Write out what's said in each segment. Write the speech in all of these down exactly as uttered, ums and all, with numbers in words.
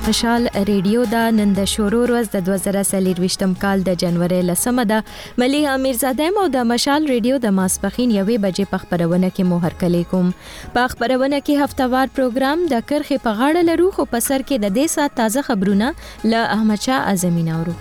مشال ریډیو دا نن د شروع ورځ د دوه زره څلرویشتم کال د جنوري لسمه ده. مليحه میرزاده مو د مشال ریډیو د ماسپخین یوې بجې په خبرونه کې مو هرکلی کوم. په خبرونه کې هفتوار پروګرام د کرخې په غاړه لرو، خو په سر کې د دې سات تازه خبرونه له احمد شاه اعظمي نورو.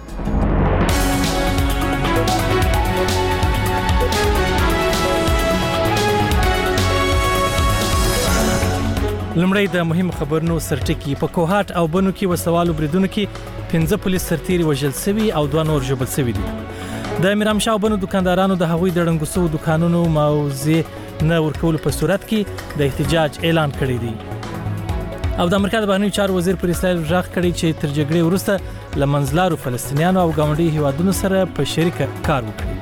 لمړی د مهم خبرونو سرټکی. په کوهات او بنو کې وسوالو بریدونو کې پنځه پولیس سرتیري وژل شوي او دوه نور ژوبل شوي دي. د میرام شاه بنو دکاندارانو د هغوی د ړنګو شوو دکانونو موضوع نه ورکول په صورت کې د احتجاج اعلان کړی دی. او د امریکا د بهرنیو چارو وزیر پر اسرائیل راغ کړی چې تر جګړې وروسته له منځلارو فلسطینیانو او ګاونډي هیوادونو سره په شریکه کار وکړي.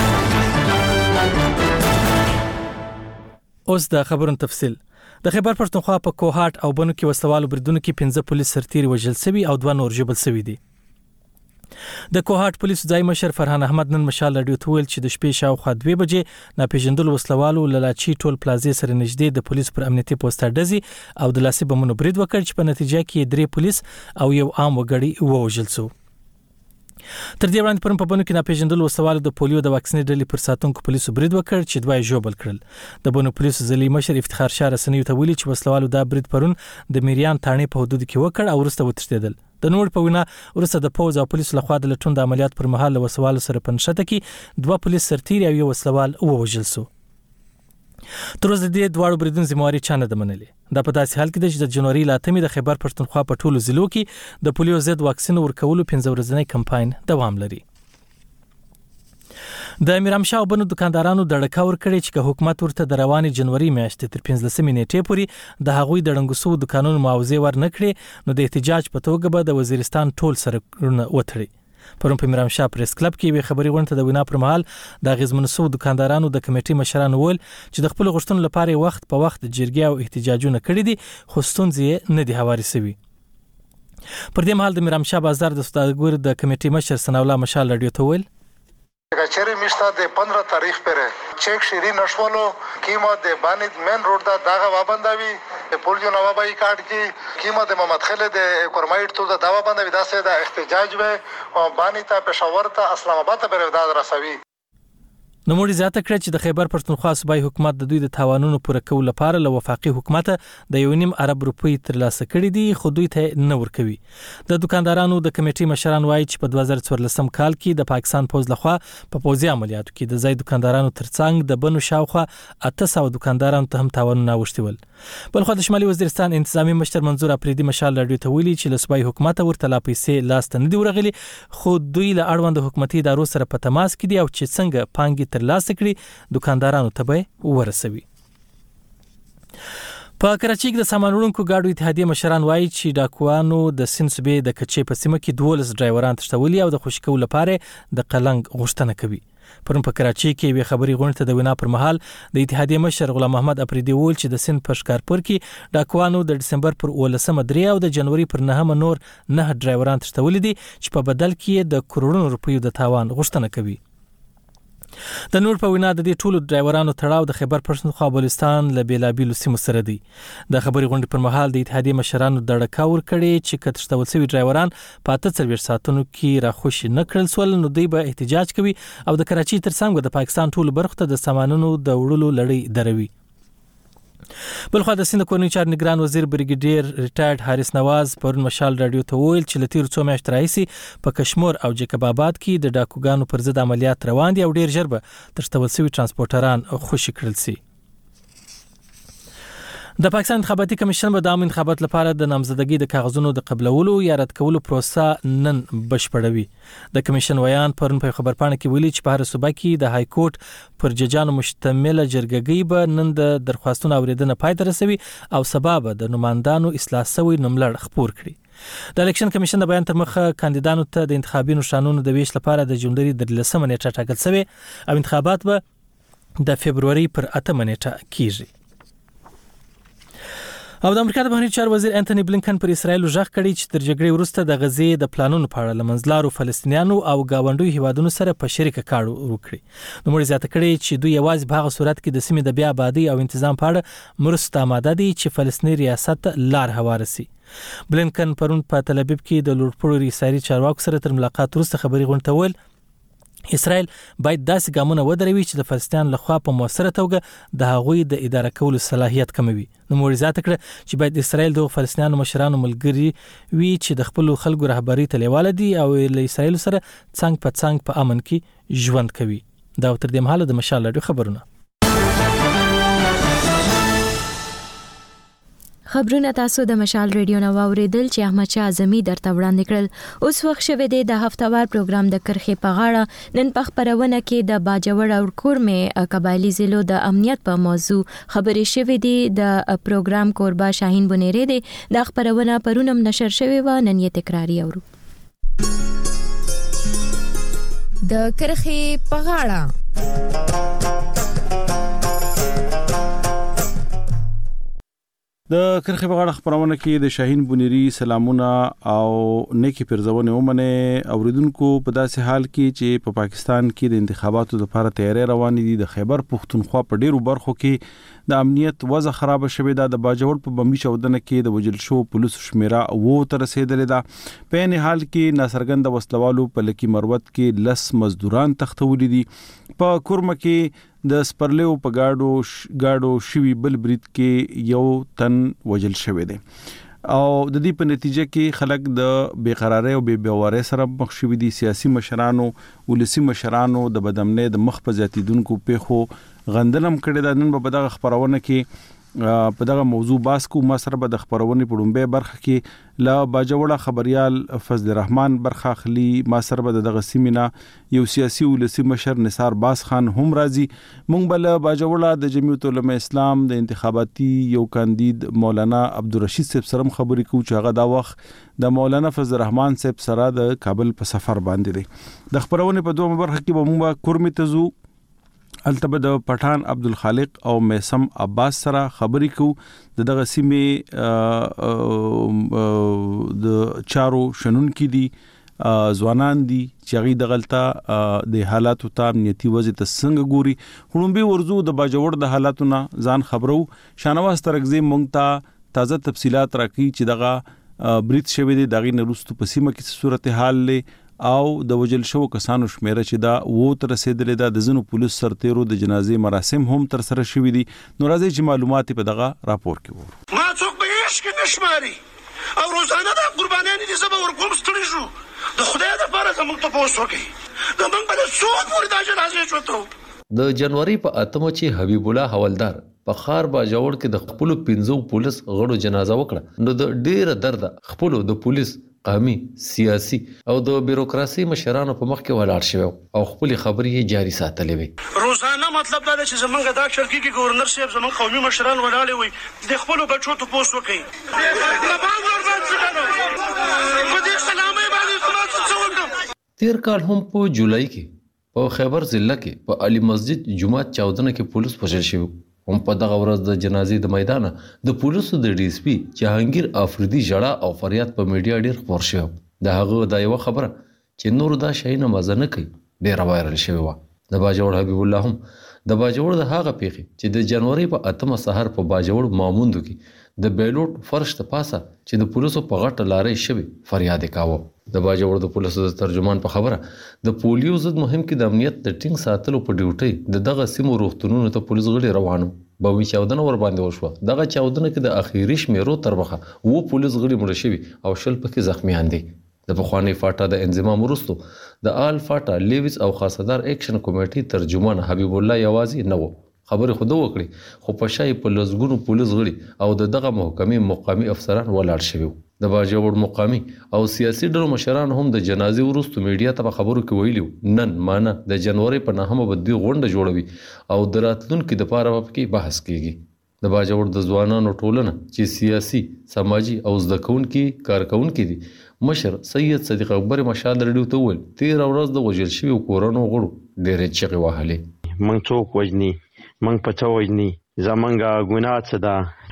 اوس د خبرونو تفصیل. د خیبر پښتونخوا په کوهات او بنو کې وسوالو بریدونو کې پنځه پولیس سرتیري وژل شوي او دوه نور ژوبل شوي دي. د کوهات پولیس ځای مشر فرحان احمد نن مشال رادیو ته ویل چې د شپې شاوخوا دوه بجې ناپېژندل وسلوالو لالاچی ټول پلازې سره نږدې د پولیس پر امنیتي پوسټ ډزې او د لاسي بمونو برید وکړ چې په نتیجه کې درې پولیس او یو عام وګړی ووژل شو. تر دې وړاندې پرون په بنو کې ناپېژندل وسوالو د پولیو د واکسینې ډلې پر ساتونکو پولیسو برید وکړ چې دوه یې ژوبل کړل. د بنو پولیسو ځلي مشر افتخار شاه رسنیو ته ویلي چې وسلوالو دا برید پرون د میریان تاڼې په حدود کې وکړ او وروسته وتښتېدل. د نور په وینا وروسته د پوز او پولیسو لخوا د لټون د عملیات پر مهال له وسوالو سره په نښته کې دوه پولیس سرتیري او یو وسلوال ووژل شو. تر اوسه د دې دواړو بریدونو ذمہواري چا نه ده منلې. دا په داسې حال کې ده چې د جنوري له اتمې د خیبر پښتونخوا په ټولو ضلعو کې د پولیو ضد واکسین ورکولو پنځه ورځنی کمپاین دوام لري. د میرام شاه بنو دکاندارانو د ډکا ور کړی چې حکومت ورته د روانې جنوري میاشتې تر پنځلسمې نیټې پورې د هغوی د ړنګو شوو دکانونو معاوضې ور نه کړي، نو د احتجاج په توګه به د وزیرستان ټول سرکونه وتړي. پرون په میرام شاه پریس کلب کې یوې خبري غونډه د وینا پر مهال د غزمنو شوو دکاندارانو د کمیټې مشرانو ویل چې د خپل غوښتنو لپاره وخت په وخت جرګې او احتجاجونه کړي دي، خو ستونزې نه دي هواري شوي. پر دې مهال د میرام شاه بازار د سوداګر د کمیټې مشر ثناءالله مشال رادیو ته ویل کچری میشته د پندرہ تاریخ پره چیک شری نشولو قیمت د باند مین روډ دا دغه وابندوي پولیو نوابای کارت کی قیمت محمد خالد کورمایټ تو دا داوا بندوي دا سه د احتجاج و او بانی ته پېښور ته اسلام آباد ته پرېداد رسوي. نو موږ زیاته کړ چې د خیبر پښتونخوا صوبایي حکومت د دوی د تاوانونو پوره کولو لپاره له وفاقي حکومت د یو نیم ارب روپۍ ترلاسه کړي دي، خو دوی ته نه ورکوي. د دکاندارانو د کمیټې مشران وایي چې په دوه زره څوارلسم کال کې د پاکستان پوز لخوا په پوځي عملیاتو کې د ځای دکاندارانو ترڅنګ د بنو شاوخوا اته سوه دکاندارانو ته هم تاوانونه اوښتي ول. بلخو د شمالي وزیرستان انتظامی مشر منظور افریدي مشال رادیو ته ویلي چې له صوبایي حکومت ورته لا پیسې لاس ته نه دي ورغلي، خو دوی له اړوند حکومتي ادارو سره په تماس کې دي او چې څنګه پانګې ترلاسه کړي دکاندارانو ته به ورسوي. په کراچۍ کې د سامان وړونکو ګاډو اتحادیې مشران وایي چې ډاکوانو د سند صوبې د کچې په سیمه کې دولس ډرایوران تښتولي او د خوشي کولو لپاره د قلنګ غوښتنه کوي. پرون په کراچۍ کې یوې خبري غونډه ته د وینا پر مهال د اتحادیې مشر غلام محمد افریدي وویل چې د سند په ښکارپور کې ډاکوانو د ډسمبر پر اوولسمه درې او د جنوري پر نهمه نور نه ډرایوران تښتولي دي چې په بدل کې د کروڑونو روپیو د تاوان غوښتنه کوي. د نور په وینا د دې ټولو ډرایورانو تړاو د خیبر پښتونخوا بلوچستان له بیلابیلو سیمو سره دی. د خبري غونډې پر مهال د اتحادیې مشرانو د ډکا ور کړي چې کتښتول شوي ډرایوران په اته څلوېښت ساعتونو کې راخوشي نه کړل سول، نو دوی به احتجاج کوي او د کراچۍ ترڅنګ د پاکستان ټولو برخو ته د سامانونو د وړلو لړۍ دروي. بلخو د سند کورنۍ چارو نگران وزیر بریګیډیر ریټایرډ حارث نواز پرون مشال رادیو ته ویل چې له تیرو څو میاشتو راهیسې په کشمور او جیکب آباد کې د ډاکوګانو پر ضد عملیات روان دي او ډیر ژر به تښتول شوي ترانسپورټران خوشي کړل شي. د پاکستان انتخاباتي کمیشن به د عام انتخابات لپاره د نامزدګۍ د کاغذونو د قبلولو یا رد کولو پروسه نن بشپړوي. د کمیشن ویان پرون په خبرپاڼه کې ویلي چې په هر صوبه کې د های کورټ پر ججانو مشتمله جرګګۍ به نن د درخواستونو اوریدنه پای ته رسوي او سبا به د نمائندانو اصلاح شوی نوملړ خپور کړي. د الیکشن کمیشن د بیان تر مخه کاندیدانو ته د انتخابي نشانونو د ویش لپاره د جنوري د لسمه نیټه ټاکل شوی او انتخابات به د فبروري پر اتمه نیټه کیږي. او د امریکا د بهرنی چارو وزیر انټونی بلینکن پر اسرایل ژغ کړی چې تر جګړې وروسته د غزې د پلانونو په اړه لمنځلارو فلسطینیانو او گاونډي هیوادونو سره په شریکه کار وکړي. نو موږ زیاته کړی چې دوی یوازې په هغه صورت کې د سیمې د بیا آبادی او تنظیم په اړه مرسته آماده دي چې فلسطیني ریاست لار هواره سي. بلینکن پرون په تل ابیب کې د لوړپوړو ریسایري چارواکو سره تر ملاقات وروسته خبري غونډول اسرائیل باید داسې ګامونه ودروي چې د فلسطین لخوا په موثره توګه د هغوی د اداره کولو صلاحیت کموي. نو موږ زیاته کړه چې باید اسرائیل د فلسطینیانو مشرانو ملګری وي چې د خپل خلکو رهبری ته لیواله دي او له اسرائیل سره څنګ په څنګ په امن کې ژوند کوي. دا تر دې مهاله د مشال رادیو خبرونه. خبرونه تاسو د مشال ریډیو نو اوریدل چې احمد شاه اعظمي درته وړاندې کړل. اوس وخت شوه د هفتهوار پروګرام د کرخې په غاړه نن په خبرونه کې د باجوړ او کورمې قبایلی ضلعو د امنیت په موضوع خبرې شوې دي. د پروګرام کوربا شاهین بنيري دي د خبرونه پرونم نشر شوې و نن یې تکراری اورو. د کرخې په غاړه د کرخې په غاړه خبرونه کې د شاهین بنيري سلامونه او نیکی پرځونه ومنه اوریدونکو په داسې حال کې چې په پا پاکستان کې د انتخاباتو لپاره تیاری روان دي. د خیبر پختونخوا په ډیرو برخو کې د امنیت وضع خراب شوه. د باجوړ په بمبي چودنه کې د وجل شو پولیسو شمیره وو تر رسیدلې ده. په نه حال کې ناصرګند وسلوالو په لکی مروت کې لس مزدوران تختولې دي. په کورمه کې د سپرلیو په گاډو گاډو شوی بل برید کې یو تن وجل شوی دی او د دې په نتیجه کې خلک د بیقراری او بې باورۍ سره مخ شوي دي. سیاسي مشرانو ولسی مشرانو د بدامنۍ د مخ په زیاتیدونکو پیښو غندلم کړي ده. نن په دغه خبرونه کې په دغه موضوع باس کو ما سره به د خبرونه په ډومبه برخه کې لا باجوړه خبريال فضل الرحمن برخه خلی ما سره به دغه سیمینا یو سیاسي ولسی مشر نثار باس خان هم راضي. مونږ بل باجوړه د جمعیت العلماء اسلام د انتخاباتي یو کاندید مولانا عبدالرشید صاحب سره خبرې کوو چې هغه دا وخت د مولانا فضل الرحمن صاحب سره د کابل په سفر باندې دی. د خبرونه په دوه برخه کې به مونږ کورمه تزو التبه د پټان عبدالخالق او میسم عباس سره خبرې کو. دغه سیمه د چارو شنن کې دي ځوانان دي چې غي دغلطه د حالاتو ته امنیتي وضع ته څنګه ګوري. خړومبي ورزو د باجوړ د حالاتونه ځان خبرو. شانواز ترغزي مونږ ته تازه تفصيلات راکړي چې دغه بریټ شوی دی دغه نرستو په سیمه کې صورتحال له او د وجل شو کسانو شمیره چې دا وو تر رسیدلې ده. د زنو پولیس سرتیرو د جنازې مراسم هم تر سره شوې دي. نو راځي چې معلومات په دغه راپور کې وو. ما څوک به هیڅ کې نشماري او روزانه د قربانیان دي زبر ورکوم ستړي شو. د خدای د لپاره زموږ ته پوسټ وکړي د موږ په څوک ورته جنازې شوته. د جنوري په اتمه چې حبیب الله حوالدار په خار باجوړ کې د خپل پنځو پولیس غړو جنازه وکړه. نو د ډیره درد خپل د پولیس قومي سیاسي او د بیروکراسي مشرانو په مخ کې ولاړ شوی او خپل خبرې جاري ساتلې وي. روزانه مطلب دا چې زمونږ د شرکې کې گورنر صاحب زمونږ قومي مشران ولاړ وي د خپل بچو ته پوسټ وکړي. تیر کال هم په جولای کې په خیبر ضلع کې په علي مسجد جمعه چودنه کې پولیس وژل شوی. هم په دغه ورځ د جنازې د میدان د پولیسو د ډي اس پي جهانگیر افریدي جړه او فریاد په میډیا ډیر خبر شو. د هغه د یو خبره چې نور دا شي نه مزه نه کوي ډیر وایرل شوی و. د باجوړ حبیب الله هم د باجوړ د هغه پیخي چې د جنوري په اتمه سحر په باجوړ ماموندو کې د بیلوټ فرش ته پاسه چې د پولیسو په غټه لارې شوی فریاد وکاوه. د باجوړ د پولیسو د ترجمان په خبره د پولیو ضد مهم کې د امنیت د ټینګ ساتلو په ډیوټي د دغه سیمو روغتونونو ته پولیس غړي روانو. به چاودنه ور باندې وشو. دغه چاودنه کې د اخیری شمیرو تر مخه وو پولیس غړي مړ شوی او شل پکې زخمیان دي. د بخوانی فاټا د انضمام وروسته د آل فاټا لیویس او خاصدار اکشن کمیټې ترجمان حبیب الله یوازي نه وو. خبره خود وکړي خو په شای په لزګونو پولیس غړي او د دغه محکمې مقامي افسران ولاړ شوی. د باجوړ مقامي او سیاسي ډلو مشران هم د جنازې وروسته میډیا ته خبرو کې ویلو نن مانه د جنوري په نهمه بدی غونډه جوړوي او د راتلونکو د پاره په بحث کیږي. د باجوړ د ځوانانو ټولنه چې سیاسي سماجی او زده کوونکي کارکونکي دي مشر سید صدیق اکبر مشال رډیو ته ول تیر ورځ د وجل شوی کورونو غړو ډېرې چغې وهلې. من څوک وجني من پڅو وجني زمونږه ګناه څه ده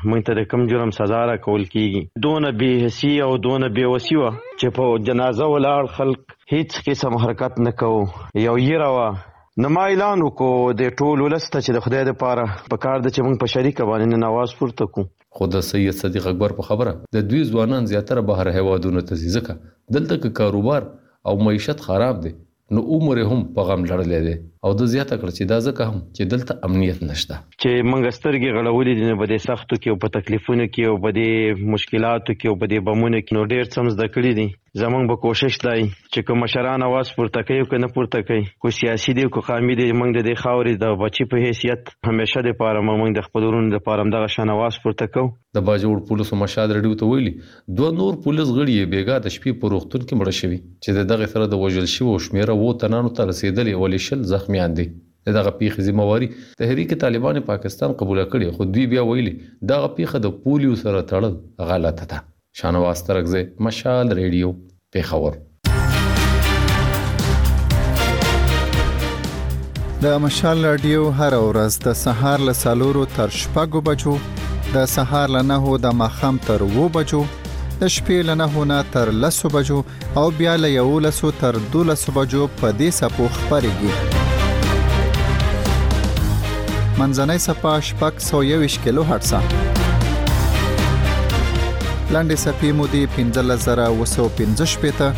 موږ ته د کم جرم سزا را کول کیږي. دونه بې حسی او دونه بې وسی وه چې په جنازه ولاړ خلک هیڅ قسم حرکت نه کوو. یو یره وه. نو ما اعلان وکړو د ټول ولس ته چې د خدای دپاره پکار ده چې موږ په شریکه باندې نن اواز پورته کړو. خو د سید صدیق اکبر په خبره د دوی ځوانان زیاتره بهر هیوادونو ته ځي، ځکه دلته که کاروبار او معیشت خراب دی نو عمر هم په غم لړلی دی او د زیاته کړ چې دا ځکه هم چې دلته امنیت نشته. چې موږ سترګې غړولې دي نو په دې سختو کې او په تکلیفونو کې او په دې مشکلاتو کې او په دې بمونو کې نو ډېر څه زده کړي دي. زمونږ به کوشش دی چې کوم مشران اواز پورته کوي او که نه پورته کوي، کو سیاسي دی کو قومي دی، موږ د دې خاورې د بچي په حیثیت همیشه دپاره موږ د خپل ورونو دپاره همدغه شان اواز پورته کوو. د باجوړ پولیسو مشهد رډیو ته ویلي دوه نور پولیس غړي یې بېګا د شپې په روغتون کې مړه شوي چې د دغې سره د وژل شویو شمېره اووه تنانو ته رسېدلې ولې شل زخمیان دي. د دغه پیښې ذمہواري تحریک طالبان پاکستان قبوله کړې، خو دوی بیا ویلي دغه پیښه د پولیو سره تړل غلطه ده. شانواز ترکزی، مشال ریډیو، پیښور. د مشال رادیو هر ورځ د سهار له څلورو تر شپږو بجو، د سهار له نهو د ماښام تر اووه بجو، د شپې له نهو نه تر لسو بجو او بیا له یولسو تر دولسو بجو په دې څپو خپرېږي. منځنۍ څپه شپږ سوه یوویشت کیلو هرټزه، لنډې څپې مودې پنځلس زره اوه سوه پنځه شپېته،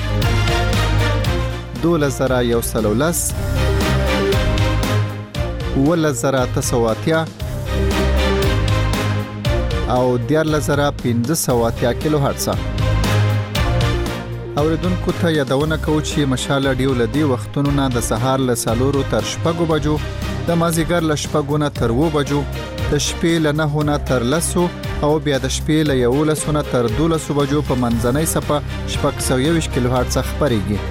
دولس زره یو سل او لس، اوولس زره اته سوه اتیا او دیارلس زره پنځه سوه اتیا کیلو هرټزه. اوریدونکو ته یادونه کوو چې مشال رادیو له دې وختونو نه د سهار له څلورو تر شپږو بجو، د مازدیګر له شپږو نه تر اووه بجو، د شپې له نهو نه تر لسو او بیا د شپې له یولسو نه تر دولسو بجو په منځنۍ څپه شپږ سوه یوویشت کیلو هرټزه خپرېږي.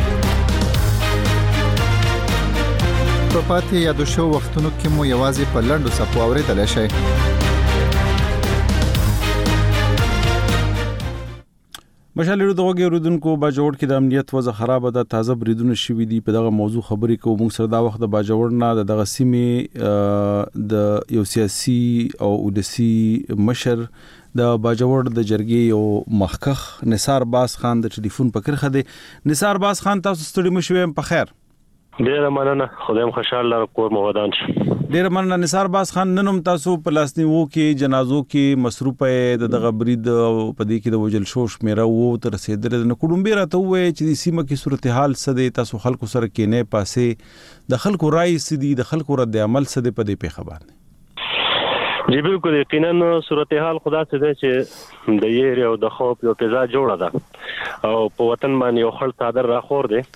په پاتې یادو شوو وختونو کې مو یوازې په لنډو څپو اورېدلی شئ. مشال ریډیو د غوږی اوریدونکو باجوړ کې د امنیت وضع خراب ده، تازه بریدونه شوي دي. په دغه موضوع خبرې کوو. موږ سره دا وخت د باجوړ نه د دغه سیمې د یو سیاسي او ولسي مشر د باجوړ د جرګې یو مخکخ نثار باز خان د ټلیفون په کرخه دی. نثار باز خان، تاسو ستړي مو شوئ؟ په خیر. ډیره مننه، خدایم خوشاله کور مو ودان شي. ډیره مننه نثار باز خان. نن هم تاسو په لاسنیوو کې جنازو کې مصروف یې. د دغه برید په دې کې د وژل شوو شمېره اووه ته رسېدلې. نو کوډومبې راته ووایئ چې د سیمه کې صورتحال څه دی؟ تاسو خلکو سره کینې پاسې د خلکو رایې څه دي؟ د خلکو رد عمل څه دی په دې پیښه باندې؟ جی بالکل، یقینا صورتحال خدا څه دی چې د یېرې او د خوف یو فضا جوړه ده او په وطن باندې یو خړ څادر راخور دی.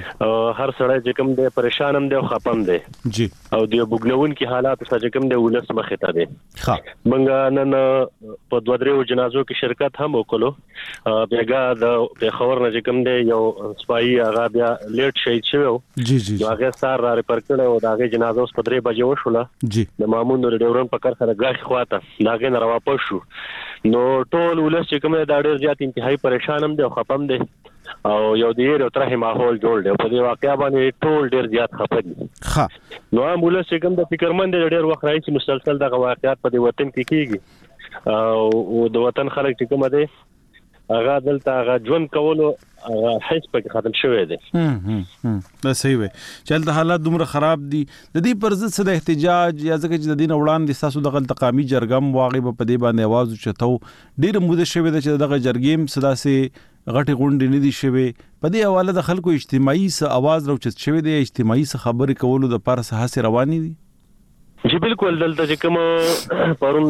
هر سړی چې کوم دی پریشان هم دی او خپم دی جی او د بوګنونکو حالات څخه چې کوم دی ولس مخې ته دی. ښه، موږ نن په دوه درې جنازو کې شرکت هم وکړو. بیګا د پیښور نه چې کوم دی یو سپایي هغه بیا لیټ شهید شوی جی جی هغه سار را ریپر کړو او د هغه جنازه اوس په درې بجې وشوله. جی د مامون د ډیورن په کار سره غاښ خواته دا غن را واپس شو. نو ټول ولس چې کوم دی دا ډېر زیات انتهایی پریشان هم دی او خپم دی او یو ډیر ترې ماحول جوړ دی. په دې واقعیا باندې ټول ډیر زیات خپه دي. ښه، نو هم ولس چې کوم د فکرمند ډیر وخت راځي مسلسل دغه واقعیات په دې وطن کې کیږي او د وطن خلک چې کوم دي هغه دلته هغه ژوند کولو هغه هیڅ پکې ختم شوی دی. هم هم دا صحیح وي چې د حالات دومره خراب دي. د دې پر ضد څه د احتجاج یا ځکه چې د دین وړاندې تاسو دغه تقامی جرګم واغې په دې باندې आवाज چتاو ډیر موده شوی د چې دغه جرګیم صدا سي غټي غونډې نه دي شوی. په دې حواله د خلکو اجتماعي س आवाज راوچت شوی دی، اجتماعي س خبرې کولو د پاره سه رواني دي. جی بالکل، دلته چې کوم پرون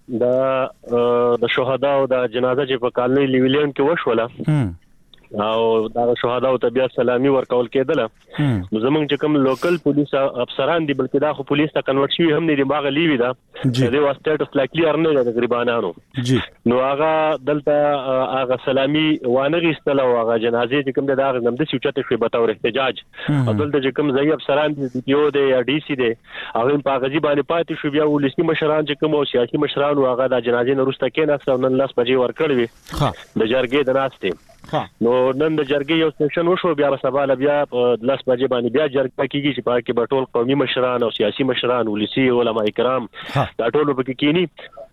د د شهدا او د جنازه چې په کالني لیویلین کې وشوله او دا شهدا او طبيعت سلامي ورکول کېدله. نو زمونږ چې کوم لوکل پولیس افسران دي بلکې دا خو پولیس ته کنورټ شوی هم نه دي، باغ لیوی دا د واسطه ټس کلیئر نه دی تقریبانانو. نو هغه دلته هغه سلامي وانه غیستله او هغه جنازې چې کوم د هغه نمد سوچته شوی به تور احتجاج او دلته چې کوم ځای افسران دي ډي او دی یا ډي سي دی هغه په غزي باندې پاتې شو. بیا ولسي مشران چې کوم او سیاسي مشران هغه د جنازې نه وروسته کېناست او نن لاس بجې ورکړوي د جرګې د ناستې. نو نن د جرګې یو سیشن وشو، بیا به سبا له بیا لاس بجې باندې بیا جرګه کیږي چې پاکي به ټول قومي مشران او سیاسي مشران ولسي علما کرام دا ټول به کېنی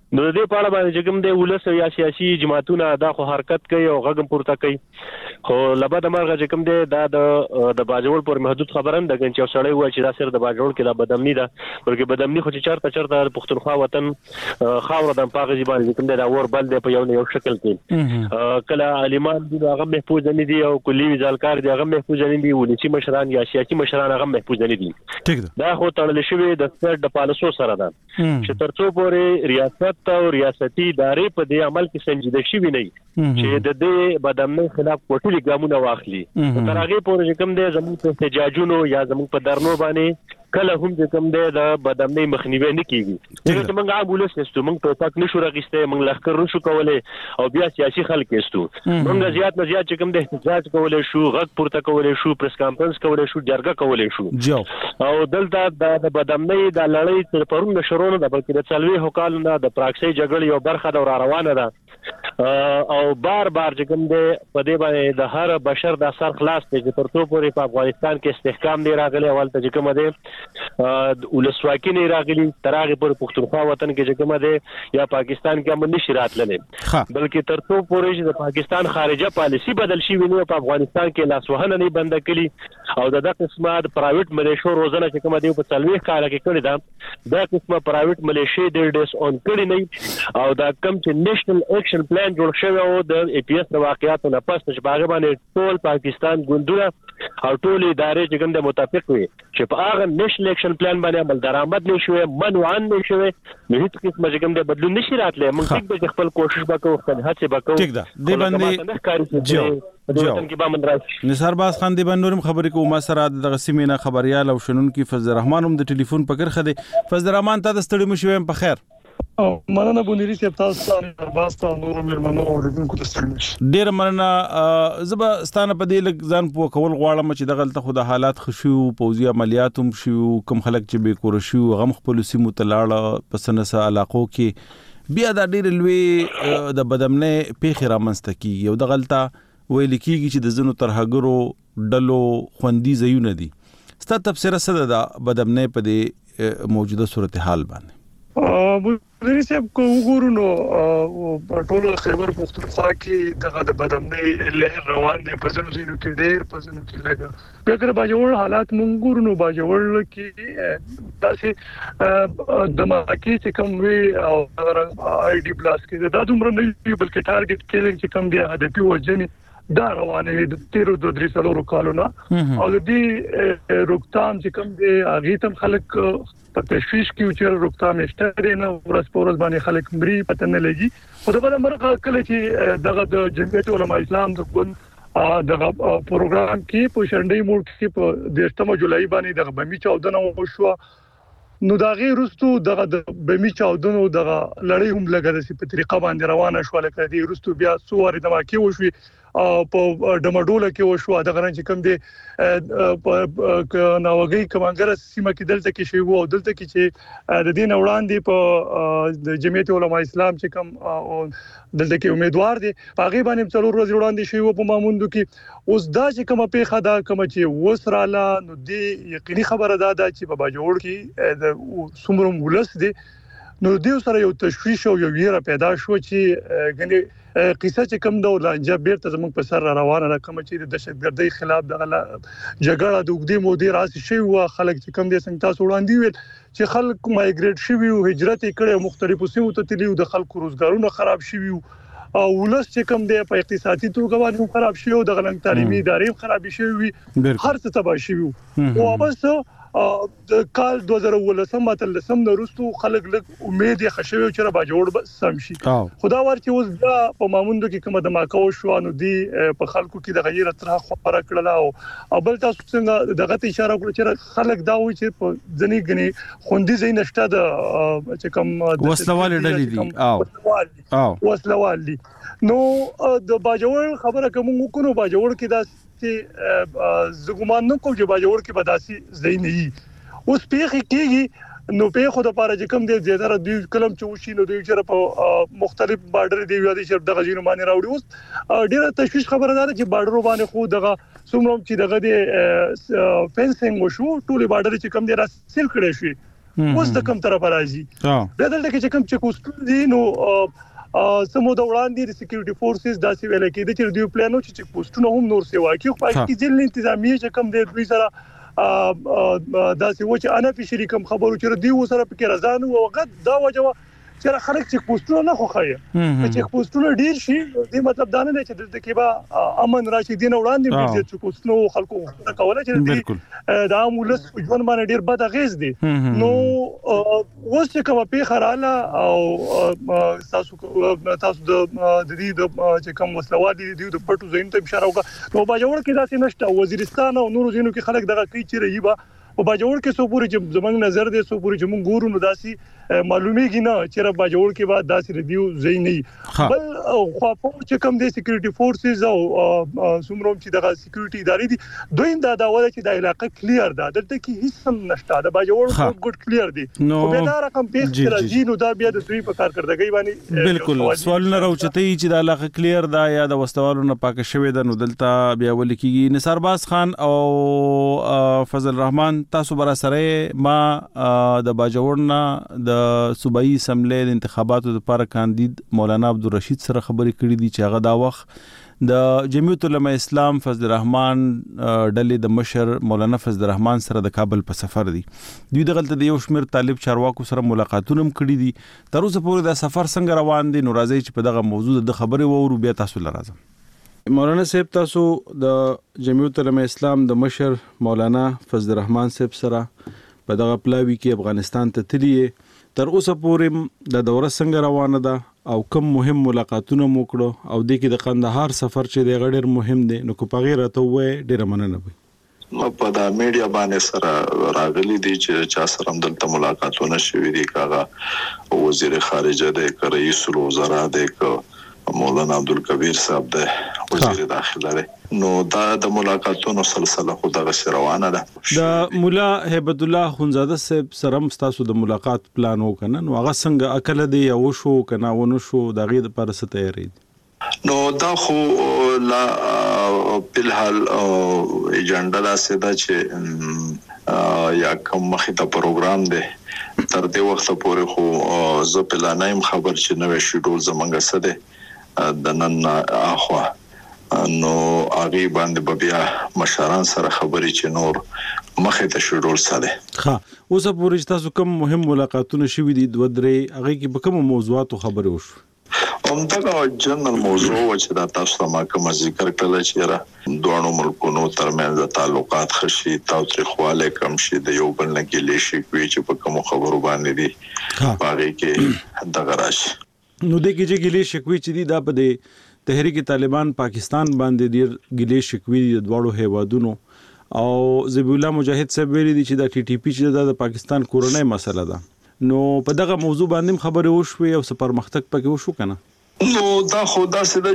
نو د دې په اړه باندې کوم د ولس یا سیاسي جماعتونه دا خو حرکت کوي او غږم پورته کوي خو لبا د مرغه کوم د د د باجوړ پر محدود خبرن د ګنچو سړی وای چې دا سر د باجوړ کې دا بدامنی ده بلکې بدامنی خو چې چرته چرته پښتونخوا وطن خاور د پاغه باندې کوم د اور بل د په یو یو شکل کې کله عالمان دي هغه محفوظ نه دي او کلی وزالکار دي هغه محفوظ نه دي ولسی مشران یا سیاسي مشران هغه محفوظ نه دي دا خو تړل شوی د سر د پالیسو سره ده چې ترڅو پورې ریاست او ریاستي ادارې په دې عمل کې سنجیده شي نه چې د دې بدامنۍ خلاف کوټلي ګامونه واخلي تر هغه پورې کوم دې زموږ په احتجاجونو یا زموږ په درنو باندې کله هم د کوم د بدامنۍ مخنیوي نه کیږي چې موږ عامل سیستم موږ په پاک نشو راغسته موږ لخر نشو کولای او بیا سیاسي خلک استو موږ زیات نه زیات چې کوم د احتجاج کولای شو غږ پورته کولای شو پریس کانفرنس کولای شو جرګه کولای شو او دلته د بدامنۍ د لړۍ تر پرون شروع نه ده بلکې د څلوي هکال نه د پراکسي جګړې یو برخه د روانه ده او بار بار چې کوم د په دې باندې د هر بشر د اثر خلاص دی چې ترڅو پورې په افغانستان کې استحکام دی راغلی اول ته چې کوم دی ولسواکي نه راغلی ترغه پر پښتونخوا وطن کې چې کوم دی یا پاکستان کې امن نشي راتللی بلکې ترڅو پورې چې د پاکستان خارجه پالیسی بدل شي ویني په افغانستان کې لاسوهنه نه بند کړي او د دغه قسمه د پرایویټ ملیشو روزنه چې کوم دی په څلوي کال کې کړی دا د قسمه پرایویټ ملیشي د ډیس اون کړی نه او دا کم چې نېشنل اکشن پلان جوړ شوی او د ای پی ایس د واقعیاتو نه پس چې باغ باندې ټول پاکستان ګوندونه او ټول ادارې چې کوم د متفق وي چې په هغه نېشنل اکشن پلان باندې عمل درآمد نشوي منوعن نشوي نو هیڅ قسمه چې کوم د بدلون نشي راتلی موږ ټیک به خپل کوشش وکړو خپل هڅه وکړو ټیک ده د باندې جو جو نثار باز خان دی باندې خبرې کوم ما سره د سیمینه خبريال او شنن کی فضل الرحمن هم د ټلیفون پکړ خدي فضل الرحمن ته د ستړي مشوم په خیر او مننه بونیری چې تاسو ته باستا نور مېرمنو اوریدونکو ته ستړي ډیر مننه زبا ستانه په دې لګ ځان په کول غواړم چې د غلطه خو د حالات خشو پوزي عملیاتوم شو کوم خلک چې به کور شو غم خپل سیمو تلاړه پسنسه علاقو کې بیا د ډیر لوی د بدامنۍ پیخ رامنست کی یو د غلطه ویل کیږي چې د زنو ترهګرو ډلو خوندي زيونه دي ست تفسیر سره د بدامنۍ په دې موجوده صورتحال باندې ا بونیری صاحب کو وګورونو ټول خیبر پختونخوا کې دغه د بدامنۍ لهر روان دي په ځینو ځینو کې ډېر په ځینو کې لګا په کړه باجوړ حالات مونږ ګورونو باجوړ کې داسې دماکي چې کوم وی او آی ډي پلاس کې دا دومره نه بلکې ټارګټ کېلینګ چې کوم دی هدفي وجني دا روانه د تیرو د درې سلو کالونو او د دې روکتام چې کوم دی هغه تم خلک په تشویش کې چې روکتام شته نه ورس پورز باندې خلک مري پته نه لګي خو دا به مرغه کله چې دغه د جمعیت علماء اسلام د ګوند دغه پروګرام کې په شنډي موډ کې په دیشتمه جولای باندې دغه بمی چاودنه وشو نو دا غیر رستو دغه د بمی چاودنو دغه لړۍ هم لګیدل په طریقه باندې روانه شو لکه دی رستو بیا سوار د ماکي وشوي په ډمډوله کې وشو دغه رنګ کوم دی په ناوګي کمانګر سیمه کې دلته کې شی وو دلته کې چې د دین وړاندې په د جمعیت علماء اسلام چې کوم دلته کې امیدوار دي هغه باندې څلور ورځې وړاندې شی وو په ماموندو کې اوس دا چې کومه پیخه دا کوم چې وسراله نو دی یقیني خبره ده چې په باجوړ کې د سمروم ولس دي نو دیو سره یو تشویش او یو ویره پیدا شو چې غني قصه چې کوم د لانجه بیرته زموږ په سر روانه ده کوم چې د دهشتګردۍ خلاف د جګړه د وګړي مودي راسي شي او خلک چې کوم د څنګه تاسو وړاندې ویل چې خلک مایګریټ شي او هجرت کړي مختلفو سیمو ته تللی او د خلکو روزګارونه خراب شي او ولس چې کوم دی په اقتصادي توګه باندې خراب شي او د غلنګ تعلیمي ادارې خراب شي هر څه تباہ شي او اوبس د کال دوه زره ولسم ماتل سم نورستو خلک لږ امید یې خښوي چې را باجوړ سم شي خدا ورته اوس دا په ماموندو کې کومه د ماکاو شو نو دی په خلکو کې د غیر تر خبره کړله او بل تاسو څنګه دغه اشاره وکړه چې خلک دا وایي چې په ځنی غني خوندي زین نشته د چې کوم وسلوال ډلې دي او وسلوال دي نو د باجوړ خبره کوم کو نو باجوړ کې دا چې زګومان نو کوم چې باجوړ کې بداسي زینې اوس پیخ کېږي نو په خو د پاره چې کوم دی زیاتره دوی کلم چې وشي نو دوی چې په مختلف بارډر دی ویادي چې دغه جنو باندې راوړي اوس ډیره تشویش خبره ده چې بارډر باندې خو دغه څومره چې دغه دی فینسینګ وشو ټول بارډر چې کوم دی را سیل کړی شي اوس د کوم طرف راځي دا دلته کې چې کوم چې کوستل دي نو سمو د وړاندې د سکیورټي فورسز داسې ویل کېده چې دوی پلانو چې پوسټونه هم نور سیوا کوي خو کې ځل انتظامیه چې کوم د دوی سره داسې و چې انا په شریکم خبرو چې دوی وسره په کې راځانو او غد دا وجه چې خلک چې پوسټونه نه خوخایي چې پوسټونه ډیر شي دې مطلب دا نه چې د کې با امن راشي دین وړاندې ډیر چې پوسټونه خلکو کوله چې دا مولس ژوند باندې ډیر بد اغیز دي نو اوس چې کومه په خراله او تاسو تاسو د دې د چې کوم مسلوات دي د پټو زین ته اشاره وکړه نو باجوړ کې داسې نشته وزیرستان او نور زینو کې خلک دغه کوي چې رہی با او باجوړ کې سو پوری چې زمنګ نظر دې سو پوری چې مونږ ګورو نو داسي معلومیږي نه چې را باجوړ کې بعد داسې ریډیو زی نه بل خو په چې کوم د سکیورټي فورسز او سمروم چې دغه سکیورټي ادارې دي دوی دا دا وایي چې د علاقې کلیر ده دلته کې هیڅ هم نشته د باجوړ ګډ کلیر دي او بیا دا رقم پیښ راځي نو دا بیا د دوی په کار کړدګي باندې بالکل سوالونه راوچتي چې د علاقې کلیر ده یا د وستوالو نه پاک شوی ده نو دلته بیا ولیکي نثار باز خان او فضل الرحمن تاسو برا سره ما د باجوړ نه د صوبایي اسمبلی د انتخاباتو لپاره کاندید مولانا عبدالرشید سره خبرې کړې دي چې هغه دا وخت د جمعیت العلماء اسلام فضل الرحمن ډلې د مشر مولانا فضل الرحمن سره د کابل په سفر دي دوی دغلت د یو شمیر طالب چارواکو سره ملاقاتونه کړې دي تر اوسه پورې دا سفر څنګه روان دي نو راځي چې په دغه موضوع د خبرې وورو بیا تاسو لرازم مولانا صاحب تاسو د جمعیت العلماء اسلام د مشر مولانا فضل الرحمن صاحب سره په دغه پلاوی کې افغانستان ته تللی تر اوسه پورې د دوره څنګه روانه ده او کوم مهم ملاقاتونه مو کړو او د کې د قندهار سفر چې د غډیر مهم دی نو کو پغیر ته وې ډیر مننه وي نو په دا میډیا باندې سره راغلي دي چې چا سره دلته ملاقاتونه شوي دي کاغه وزیر خارجه د رئیس الوزرا د مولانا عبدالکبیر صاحب د وزیر داخله دی نو دا د ملاقاتونو سلسله خو دغه روانه ده د مولا هیبت الله خونزاده صاحب سره تاسو د ملاقات پلان وکنه نو هغه څنګه عقل دی او شو کنه ونه شو دغه لپاره څه تیاری دي نو دا خو لا په حال ایجنډا دا سده چې یا کوم مخې ته پروګرام دی تر دې وخت پورې خو زه پلانایم خبر چې نوې شیډول زمونږ سده د نن اخوا نو اغي باندې بیا مشران سره خبرې چې نور مخې ته شروع سره ها اوس پورې تاسو کوم مهم ملاقاتونه شوي دي دوه درې هغه کې په کوم موضوعاتو خبرې وشو همدغه جنرال موضوع چې دا تاسو ما کوم ذکر کړل چې را دوه ملکونو ترمنځ تعلقات خشي تاوتریخواله کم شي د یو بل نه کې لشي کوي چې په کوم خبرو باندې دي باغې کې دغه راشي نو د کې چې ګلې شکوي چې دی دا په د تحریک طالبان پاکستان باندې ډیر ګلې شکوي د دوړو هیوادونو او ذبیح الله مجاهد صاحب ویلي دي چې د ټي ټي پی چې د پاکستان کورنۍ مسله ده نو په دغه موضوع باندې خبرې وشوي او سپر مختک پکې وشو کنه نو دا خو دا سده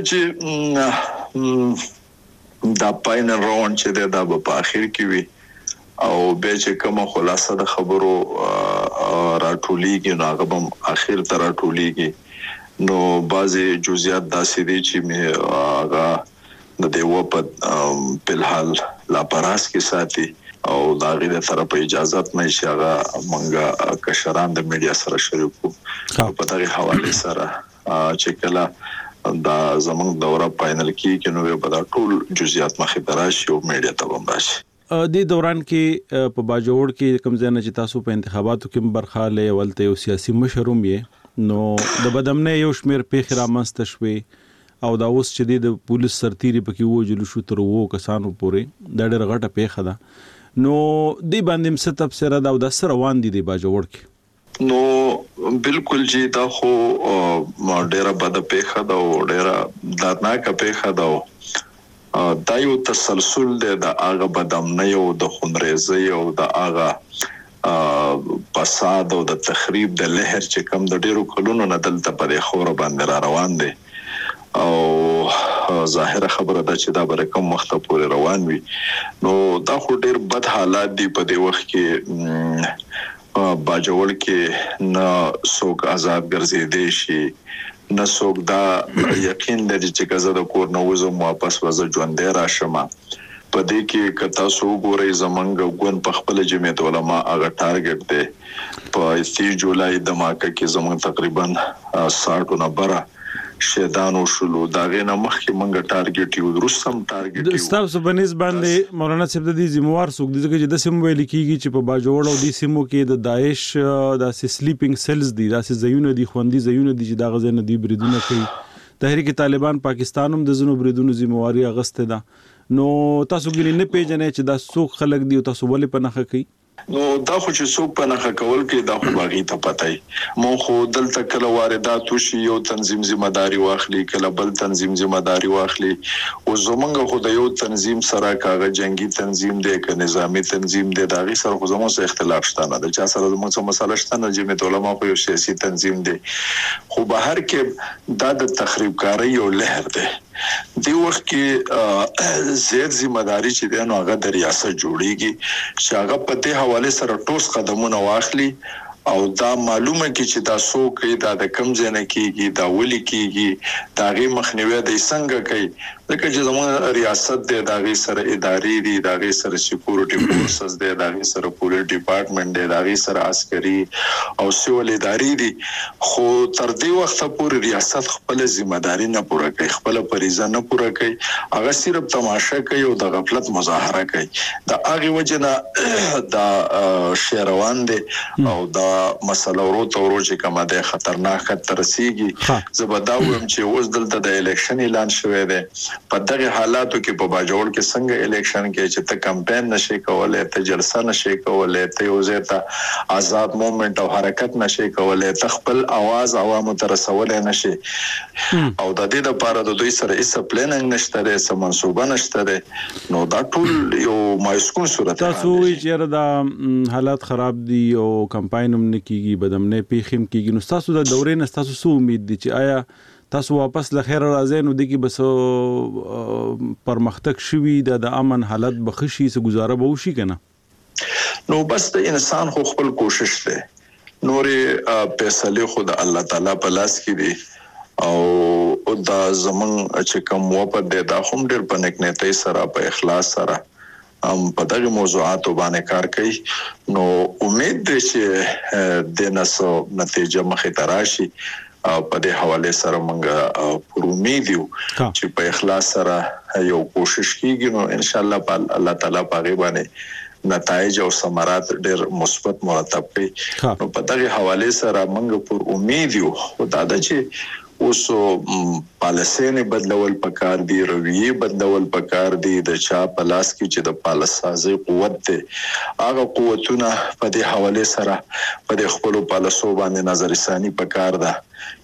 چې دا پاینل راوند چې دا په اخر کې وي او به چې کومه خلاصه د خبرو راټولېږي نو هغه هم اخر تر راټولېږي نو بعضی جزئیات داسې دي چې هغه د دیو په په حال لا پراس کې ساتي او دا غیر طرف اجازه مې شغه مونږه کشران د میډیا سره شریکو په دغه حواله سره چې کله دا زمونږ دوره فائنل کې کې نو په دا ټول جزئیات مخې دراشي او میډیا ته هم راشي د دوران کې په باجوړ کې کوم ځای چې تاسو په انتخاباتو کې برخاله ولته یو سیاسي مشروم یې نو د بدمنه یو شمیر پیښ را منځته شوې او دا اوس چې د پولیس سرتيري پکې وجلو شو تر وو کسانو پورې د ډېر غټه پیښه ده نو دی باندې څه تفسیر دا د سره روان دي د باجوړ کې نو بالکل جی دا خو ډېر بد پیښه ده او ډېر دردناک پیښه ده دا یو تسلسل دی د هغه بدمنه یو د خونریزي او د هغه فساد او د تخریب د لهر چې کم د ډیرو کلونو نه دلته په خوره باندې را روان دي او ظاهره خبره ده چې دا بر کوم وخت پورې روان وي نو دا خو ډیر بد حالات دي په دې وخت کې باجوړ کې نه څوک آزاد ګرځېدي شي نه څوک دا یقین لري چې کزه د کور نه وزم واپس وځه ژوند راشم پدې کې کتا سو ګورې زمنګ ګون په خپل جمعیت علماء هغه ټارګټ دی په سی جولای د ماکه کې زمنګ تقریبا ساټو نه برا شیدانو شلو داغه نه مخکې منګه ټارګټ یو درستم ټارګټ یو تاسو بنس باندې مولانا صاحب د دې ذمہوار څوک دي چې د سیمو ویل کیږي چې په باجوړ او د سیمو کې د داعش د سلیپینګ سیلز دي د زیونه دي خوندي زیونه دي چې دا غزه نه دي بریدونه کوي تحریک طالبان پاکستان هم د زونو بریدونو ذمہواری اغسته ده نو تاسو ګینه نه پیژنې چې دا څوک خلک دي او تاسو ولې په نخښه کوي نو دا خو چې څوک په نخښه کول کې دا خو باغی ته پتاي مو خو دلته کله واردات وشي یو تنظیم ذمہداري واخلي کله بل تنظیم ذمہداري واخلي او زمونږ خو د یو تنظیم سره کاغه جنگي تنظیم دی که نظامی تنظیم دی دا غي سره خو زموږ سره اختلاف شته نه د چا سره زموږ سره مسله شته نه جمعیت علماء خو یو سیاسي تنظیم دی خو بهر کې دا د تخریب کاری یو لهر دی دی وخت کې زیات ذمہداري چې دی نو هغه د ریاست جوړیږي چې هغه په دې حواله سره ټوس قدمونه واخلي او دا معلومه کی چې دا څوک دا د کم ځنه کیږي دا ولي کیږي دا غي مخنیوي د څنګه کوي لکه چې زموږ ریاست د دا غي سره اداري دي دا غي سره سکیورټي فورسز دي دا غي سره پولیس ډپارټمنټ دی دا غي سره عسکري او سیول اداري دي خو تر دې وخت پورې ریاست خپل ذمہداري نه پوره کوي خپل فریضه نه پوره کوي هغه صرف تماشا کوي او د غفلت مظاهره کوي دا هغه وجنه دا شهروان دي او دا مسله ورته ورته کومه ده خطرناک ترسيږي زبداوم چې اوس دلته د الیکشن اعلان شوی دی په دغه حالاتو کې په باجوړ کې څنګه الیکشن کې چې ته کمپاین نشي کولای ته جلسه نشي کولای ته یو ځای آزاد موومېنټ او حرکت نشي کولای ته خپل आवाज عوامو ته رسولای نشي او د دې لپاره د دوی سره هیڅ پلاننګ نشته ده سم منصوبه نشته ده نو دا ټول یو مایسکون صورت تاسو چې دا حالات خراب دي او کمپاین کیږي بدمنه پیخم کیږي نو تاسو د دورې نه تاسو سو امید دي چې آیا تاسو واپس له خیر راځي نو دغه بس پرمختګ شوي د امن حالت بخشي سه گزاره به وشي کنه نو بس د انسان خو خپل کوشش ده نورې فیصله خود الله تعالی په لاس کې دي او دا زمون چې کوم وپد ده دا هم ډېر په نکنيتۍ سره په اخلاص سره ام په دغه موضوعاتو باندې کار کوي نو امید ده چې د نسو نتیجه مخې ته راشي په دې حواله سره موږ پر امید یو چې په اخلاص سره یو کوشش کیږي نو ان شاء الله الله تعالی په باندې نتایج او ثمرات ډېر مثبت مرتب کړي نو په دغه حواله سره موږ پر امید یو دا د چې اوسو پالیسي بدلول پکار دي رویه بدلول پکار دي د چا پلاس کې چې د پالیسازي قوت ده هغه قوتونه په دې حواله سره په دې خپل پالیسو باندې نظر ثاني پکار ده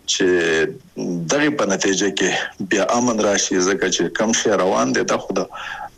چې دغه په نتیجه کې بیا امن راشي ځکه چې کم شي روان دي د خود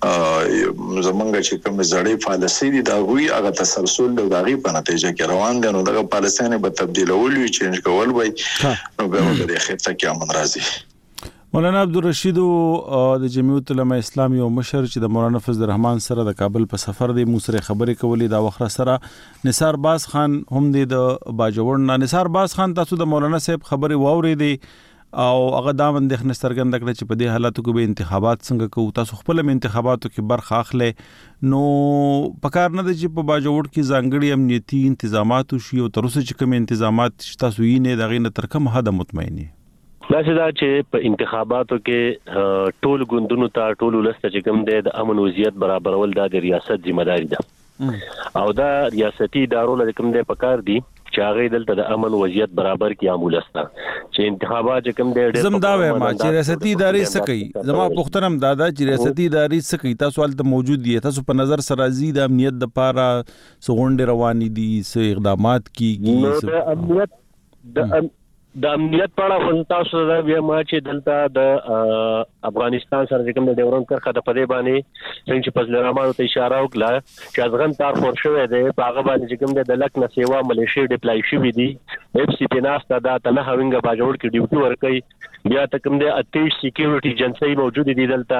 زمونږ چې کوم زړې پالیسي دي دا وی هغه تسلسل د دغه په نتیجه کې روان دي نو دغه پالیسي به تبدیلول وي چینج کول وي نو به د خطه کې امن راځي مولانا عبدالرشید د جمعیت علماء اسلامي او مشر چې د مولانا فضل الرحمن سره د کابل په سفر دی موسره خبرې کولې دا وخت سره نثار باز خان هم د باجوړ نه نثار باز خان تاسو د مولانا صاحب خبرې واورېدې او هغه دا باندې خنسترګند کړ چې په دې حالاتو کې به انتخابات څنګه کوو تاسو خپل انتخاباتو کې برخه اخلي نو پکار نه د چې په باجوړ کې ځانګړي امنیتي تنظیمات شي او تر اوسه چې کوم تنظیمات تاسو یې نه دغه نه تر کوم حد مطمئنی دا چې دا چې په انتخاباتو کې ټول ګوندونو ته ټول ولست چې کوم د امن وضعیت برابرول د ریاست ذمہداري ده او دا ریاستي ادارو له کوم د پکار دي چې هغه دلته د امن وضعیت برابر کی عاملسته چې انتخابات کوم د زم دا وایم چې ریاستي ادارې څه کوي زما پښتنم دادا چې ریاستي ادارې څه کوي تاسو ولته موجود دي تاسو په نظر سره زیات امنیت د پاره سغونډ رواني دي څه اقدامات کیږي د امنیت د د امنیت په اړه تاسو دا بیا ما چې دلته د افغانستان سره کوم د ډیورن کرخه د پدې باندې څنګه چې فضل الرحمن ته اشاره وکړه چې ازغن تار خور شوی دی په هغه باندې کوم د لک نه سیوا ملیشي ډیپلای شوی دي اف سی پی ناس ته دا ته هاوینګ باجوړ کې ډیوټي ورکړي بیا ته کوم د اتیش سکیورټي ایجنسی موجود دي دلته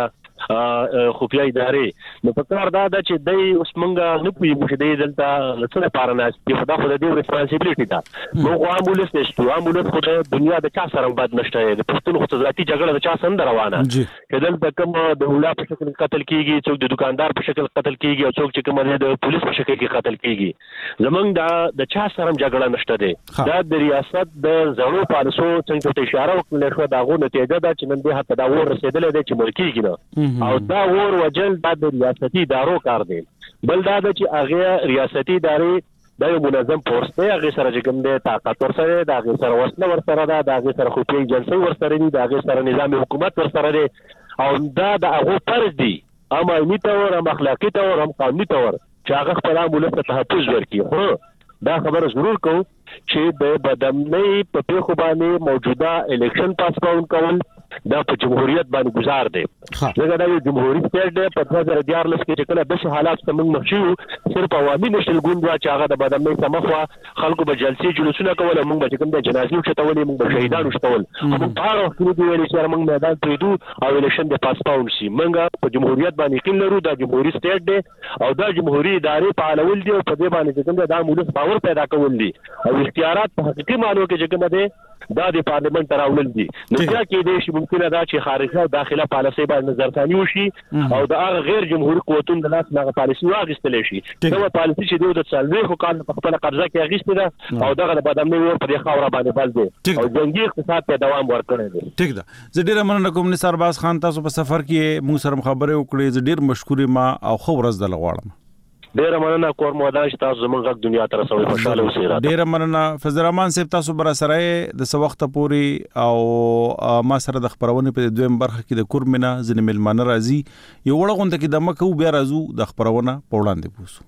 خفیه ادارې نو په کار دا ده چې دای اوس مونږه نه پوهیږو چې دای دلته څه لپاره نه چې خدا خو د دې ریسپانسیبিলিټي ده نو امبولانس نشته امبولانس خو د دنیا د چا سره بد نشته د پښتون خو ذاتي جګړه د چا سره روانه چې دلته کوم د ولا په شکل قتل کیږي څوک د دکاندار په شکل قتل کیږي او څوک چې کوم د پولیس په شکل کې قتل کیږي زمونږ دا د چا سره جګړه نشته ده دا د ریاست د زړو پالیسو څنګه ته اشاره وکړل شو دا غو نتیجه ده چې نن به حتی دا ور رسیدلې ده چې ملکیږي نه او دا ور وجل د ریاستي ادارو کار دی بل دا چې هغه ریاستي ادارې دا یو منظم فورس دی هغه سره چې کوم دی طاقت ورسره دا هغه سره وسله ورسره ده دا هغه سره خفیه ایجنسی ورسره دي دا هغه سره نظام حکومت ورسره دی او دا د هغه فرض دی هم عیني تور هم اخلاقی تور هم قانوني تور چې هغه خپل ملت ته تحفظ ورکړي خو دا خبره ضرور کوم چې د بدامنۍ په پیښو باندې موجوده الیکشن پاسپاون کول دا په جمهوریت باندې گزار دی ځکه دا یو جمهوریت سټیټ دی په دوه زره دیارلس کې چې کله د حالات څخه مخ شو صرف عوامي نشل ګوند چې هغه د بدامنۍ سمخوا خلکو به جلسې جلوسونه کول موږ به کوم د جنازې شتولې موږ به شهیدانو شتول موږ په هر وخت کې ویل چې موږ میدان پریدو او الیکشن د پاسپاون شي موږ په جمهوریت باندې یقین لرو دا جمهوریت سټیټ دی او دا جمهوریت ادارې فعالول دي او په دې باندې څنګه دا مولس باور پیدا کول دي او اختیارات په حقيقي معنی کې چې کوم دي دا د پارلیمنت راوړل دي نو بیا کې د شي ممکنه دا چې خارجه او داخله پالیسي باندې نظرثاني وشي او د هغه غیر جمهوریت قوتونو د لاس نه پالیسي واغستل شي دا پالیسي چې د څلوي خو کال په خپل قبضه کې اغیسته ده او دغه د بدامنۍ ور پر خاور باندې بل دي او جنگي اقتصاد ته دوام ورکړي دي ټیک ده زه ډیر مننه کوم نثار باز خان تاسو په سفر کې مو سره خبرې وکړې زه ډیر مشکور ما او خو ورځ د لغواړم ډیر مننه کور مودان چې تاسو زمونږ غږ دنیا ته رسوي خوشاله اوسئ ډیر مننه فضل الرحمن صاحب تاسو بر سره د څه وخت پورې او ما سره د خبرونه په دویم برخه کې د کورمنه ځنې ملمانه راځي یو وړغونده کې د مکو بیا راځو د خبرونه په وړاندې پوسو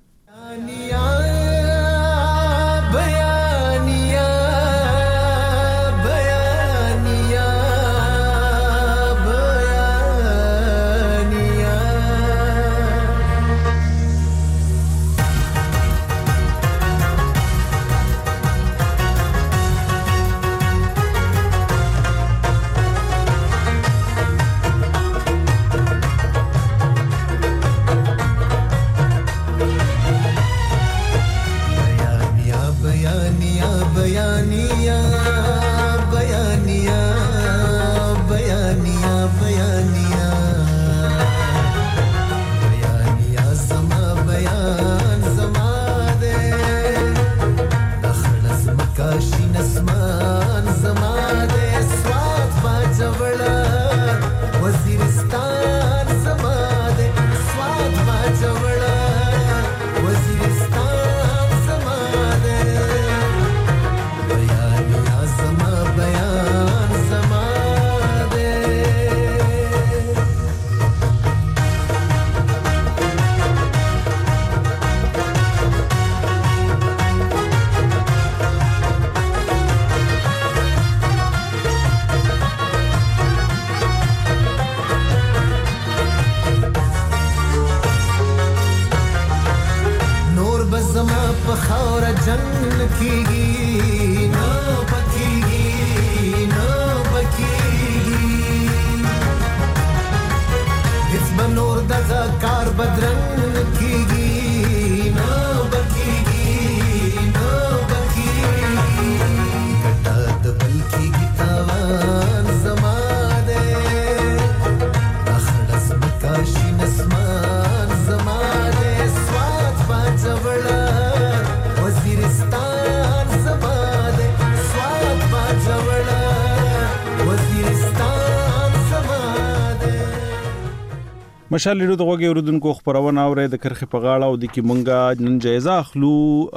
مشال لیدو دغه اوردونکو خبرونه اورې د کرخه په غاړه او د کی مونږه نن جایزه اخلو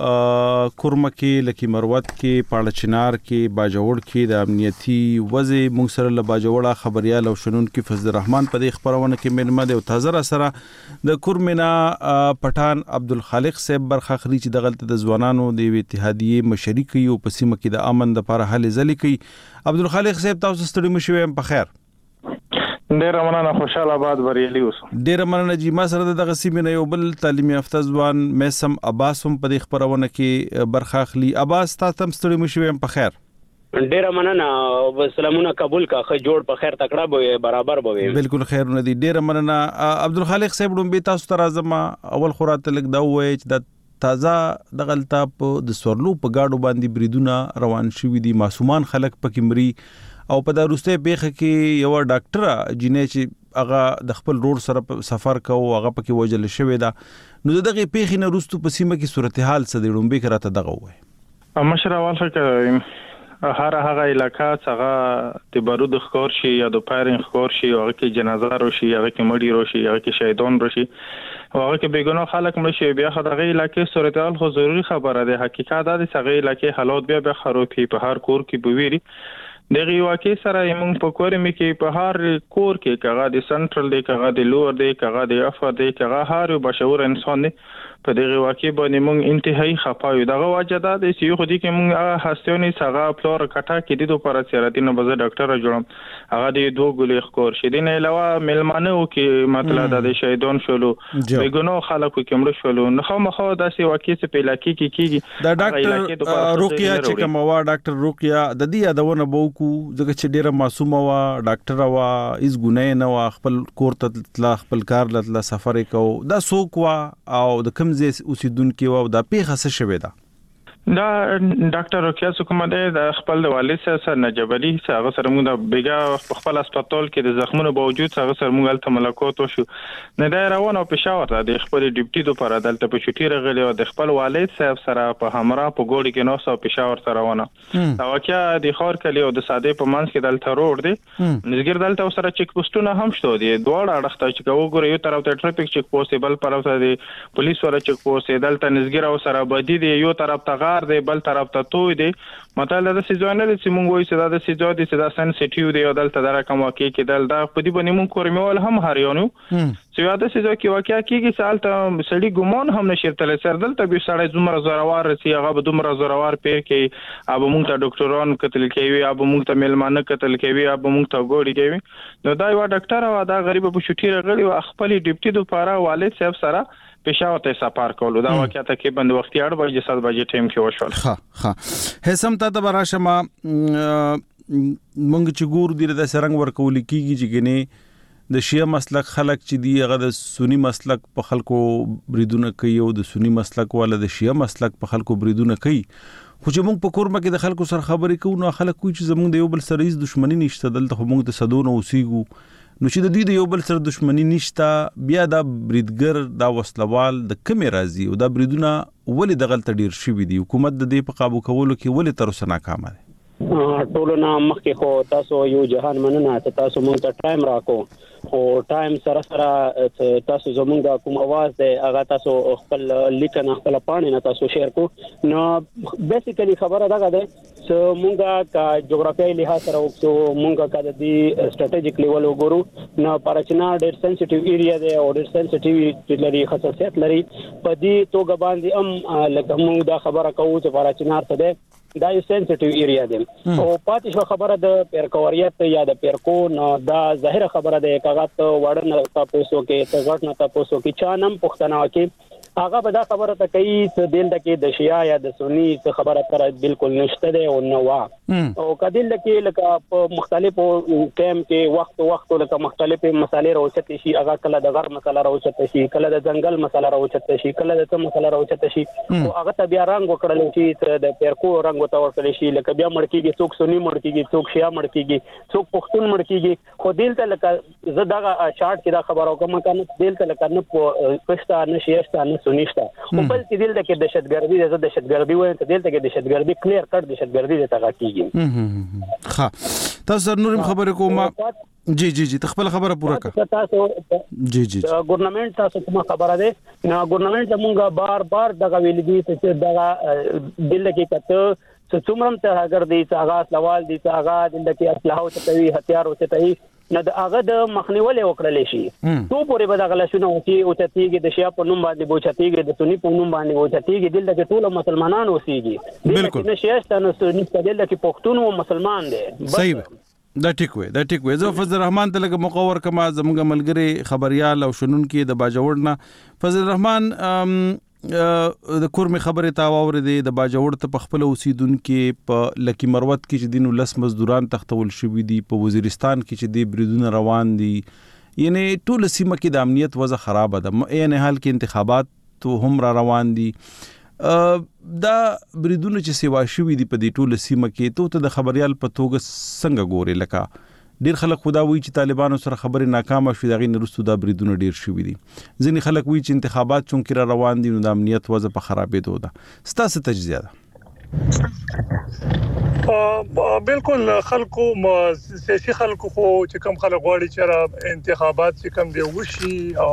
کورمه کې لکی مروت کې پاړه چنار کې باجوړ کې د امنیتي وزې مونږ سره له باجوړه خبريال او شنون کې فضل الرحمن په دې خبرونه کې ملمه د تازه سره د کورمنا پټان عبدالخالق صاحب برخه خري چې د غلطه د ځوانانو د اتحادیه مشرکی او په سیمه کې د امن لپاره حل ځلې کوي عبدالخالق صاحب تاسو ستړي مشوي په خیر ډیر مننه خوشاله آباد بریالي اوسه ډیر مننه جی ما سره د غسیمه نه یو بل تعلیمي یافته ځوان میسم عباس هم په دې خبرونه کې برخه اخلي عباس تاسو هم ستړي مشوي په خیر ډیره مننه سلامونه قبول کا خ جوړ په خیر تکړه به برابر به بالکل خیرونه دي ډیره مننه عبدالخالق صاحب ډومبي تاسو ته راځم اول خورات لګ دا وای چې د تازه د غلطه په د سورلو په گاډو باندې بریدونه روان شوي دي معصومان خلک پکې مري او په دروسته بیخه کې یو ډاکټر جنې چې هغه د خپل رور سره سفر کوو هغه پکې وجل شوی دا نو دغه پیخې نه روستو په سیمه کې صورتحال څه دی ډومبي کراته دغه وای مشرال فکر هر هغه علاقہ څنګه د بارود خور شي یا د فایرینګ خور شي هغه کې جنازه روشي هغه کې مړی روشي هغه کې شهیدان روشي هغه کې بیګناه خلک مړ شي بیا خدغه علاقې صورتحال خو ضروری خبره ده حقیقت دا د څنګه علاقې حالات بیا به خرابې په هر کور کې بويري دغه واقع سره موږ په کور مې کې په هر کور کې کغه د سنټرل دی کغه د لور دی کغه د افر دی کغه هر یو بشور انسان دی په دغه واقع باندې موږ انتهایی خفایو دغه واجده د سی خو دي کې موږ هستونی څنګه پلور کټه کې د دوه پر سیراتینه بزه ډاکټر جوړم هغه د دوه ګولې خور شیدنه علاوه ملمانه او کې مطلب د شهیدان شولو بیګنو خلکو کې مړ شولو نو خو مخه داسې واقع څه په علاقې کې کیږي دا ډاکټر روقیا چې کوم وا ډاکټر روقیا د دې یادونه بوکو ځکه چې ډیره معصومه وا ډاکټر وا هیڅ ګناه نه وا خپل کور ته تل خپل کار لته سفر کو دا سوق وا او د کمزې اوسیدونکو او د پیښه څه شوه دا دا ډاکټر روکیا څوک مده د خپل والد سره نجبلی هغه سره موږ د بیګا خپل هسپتال کې د زخمونو باوجود هغه سره موږ ته ملاقات وشو نه دا روان او پېښور د خپل ډیپټي د پر عدالت په چټي رغلی او د خپل والد صاحب سره په همرا په ګوډي کې نو سو پېښور سره روانه دا واقعیا د خور کلی او د ساده په منځ کې دلته روډ دی نزګر دلته سره چیک پوسټونه هم شته دي دواړه اړخته چې وګورئ یو طرف ته ټریفیک چیک پوسټ بل طرف ته دی پولیس ولا چیک پوسټ دلته نزګر او سره بدی دی یو طرف ته دی بل طرف ته توي دي مطلب د سيزونه د سیمونګ وي چې د سيزو دي چې د سنسټیو دی او دلته د رقم واقع کې دل دا په دې باندې مونږ کورمول هم هریانو چې دا سيزو کې واقع کېږي سال ته سړي ګمون هم نشرتل سر دلته به سړی زمره زراوار رسي هغه به دومره زراوار پیر کې اب مونږ ته ډاکټران قتل کوي اب مونږ ته ملمانه قتل کوي اب مونږ ته ګوډي کوي نو دا یو ډاکټر او دا غریب په شوټي رغلی او خپل ډیپټي د پاره والد صاحب سره پېښور ته سفر کولو دا واقعیا ته کې بند وختي اړ بجې سات بجې ټیم کې وشول ها ها هسم ته د براشما مونږ چې ګور دی د سرنګ ورکول کیږي چې ګنې د شیعه مسلک خلک چې دی هغه د سنی مسلک په خلکو بریدونه کوي او د سنی مسلک والا د شیعه مسلک په خلکو بریدونه کوي خو چې مونږ په کورمه کې د خلکو سره خبرې کوو نو خلک کوي چې زمونږ د یو بل سره هیڅ دښمنی نشته دلته خو مونږ ته صدونه اوسېګو نو چې د دوی د یو بل سره دښمنی نشته بیا دا بریدګر دا وسلوال د کمی راځي او دا بریدونه ولې د غلط ډیر شوی دی حکومت د دې په قابو کولو کې ولې تر اوسه ناکام دی ټولو نه مخکې خو تاسو یو جهان مننه چې تاسو مونږ ته ټایم راکو خو ټایم سره سره تاسو زمونږ کوم आवाज دی هغه تاسو خپل لیکنه خپل پاڼې نه تاسو شیر کو نو بیسیکلی خبره دا ده چې مونږه کا جغرافیایي لحاظ سره وکړو مونږه کا د دې سټریټیجیک لیول وګورو نو پارچنا ډېر سنسټیو ایریا دی او ډېر سنسټیو لري خصوصیت لري په دې توګه باندې هم لکه مونږ دا خبره کوو چې پارچنا ته ده دا یو سنسټیو ایریا دی او پاتې شو خبره د پیرکوریت یا د پیرکو نو دا ظاهره خبره ده کاغذ وړن تاسو کې ته غټ نه تاسو کې چا نم پښتنه کې هغه به دا خبره ته کوي چې دلته کې د شیا یا د سنی څخه خبره تر بالکل نشته ده او نو وا او کدل کې لکه په مختلفو ټیم کې وخت وخت لکه مختلفه مسالې راوچته شي هغه کله د غر مسله راوچته شي کله د ځنګل مسله راوچته شي کله د څه مسله راوچته شي او هغه ته بیا رنگ وکړل شي د پیرکو رنگ وته ورکړل شي لکه بیا مړ کېږي څوک سنی مړ کېږي څوک شیا مړ کېږي څوک پښتون مړ کېږي خو دلته لکه زه دا شارټ کې دا خبره کوم کنه دلته لکه نه پښتا نه شیشتا نه سنیشتا خو بل چې دلته کې دهشتګردي د دهشتګردي وایي ته دلته کې دهشتګردي کلیر کټ دهشتګردي د تاګه کیږي ها تاسو نورم خبره کوم جی جی جی تخپل خبره پوره کړه تاسو جی جی ګورنمنت تاسو کوم خبره ده نو ګورنمنت زمونږه بار بار دغه ویل دي چې دغه دل کې کته چې څومره ته اگر دي چې هغه سوال دي چې هغه دل کې اسلحه او چتوي هتیار او چتوي نه د هغه د مخنیول وکړل شي تو پورې به دغه لښونه او چې او چتیږي د شیا په نوم باندې بو چتیږي د سنی په نوم باندې بو چتیږي دل کې ټول مسلمانان اوسېږي بالکل نه شیشته نه سنی په دل کې پښتون او مسلمان دي صحیح دا ټیک وې دا ټیک وې زه فضل الرحمن ته لګ مقور کما زموږ ملګری خبريال او شنن کې د باجوړ نه فضل الرحمن د کورمې خبره تا واورې د باجوړ ته په خپل اوسیدونکو په لکی مروت کې چې دینو لس مزدوران تختول شوې دي په وزیرستان کې چې د بریدونه روان دي یعنی ټول سیمه کې د امنیت وضع خراب ده یعنی حال کې انتخابات تو هم را روان دي دا بریدونه چې سیوا شوې دي په دې ټول سیمه کې ته د خبريال په توګه څنګه ګوري لکه ډیر خلک خدا وی چې طالبانو سره خبرې ناکامه شوې دغه نرستو دا بریدونه ډیر شوې دي ځینې خلک وی چې انتخابات چون کې را روان دي نو د امنیت وضع په خرابېدو ده ستاسو تجزیه ده بالکل خلکو سیاسي خلکو خو چې کوم خلک غواړي چې انتخابات چې کوم دی وشي او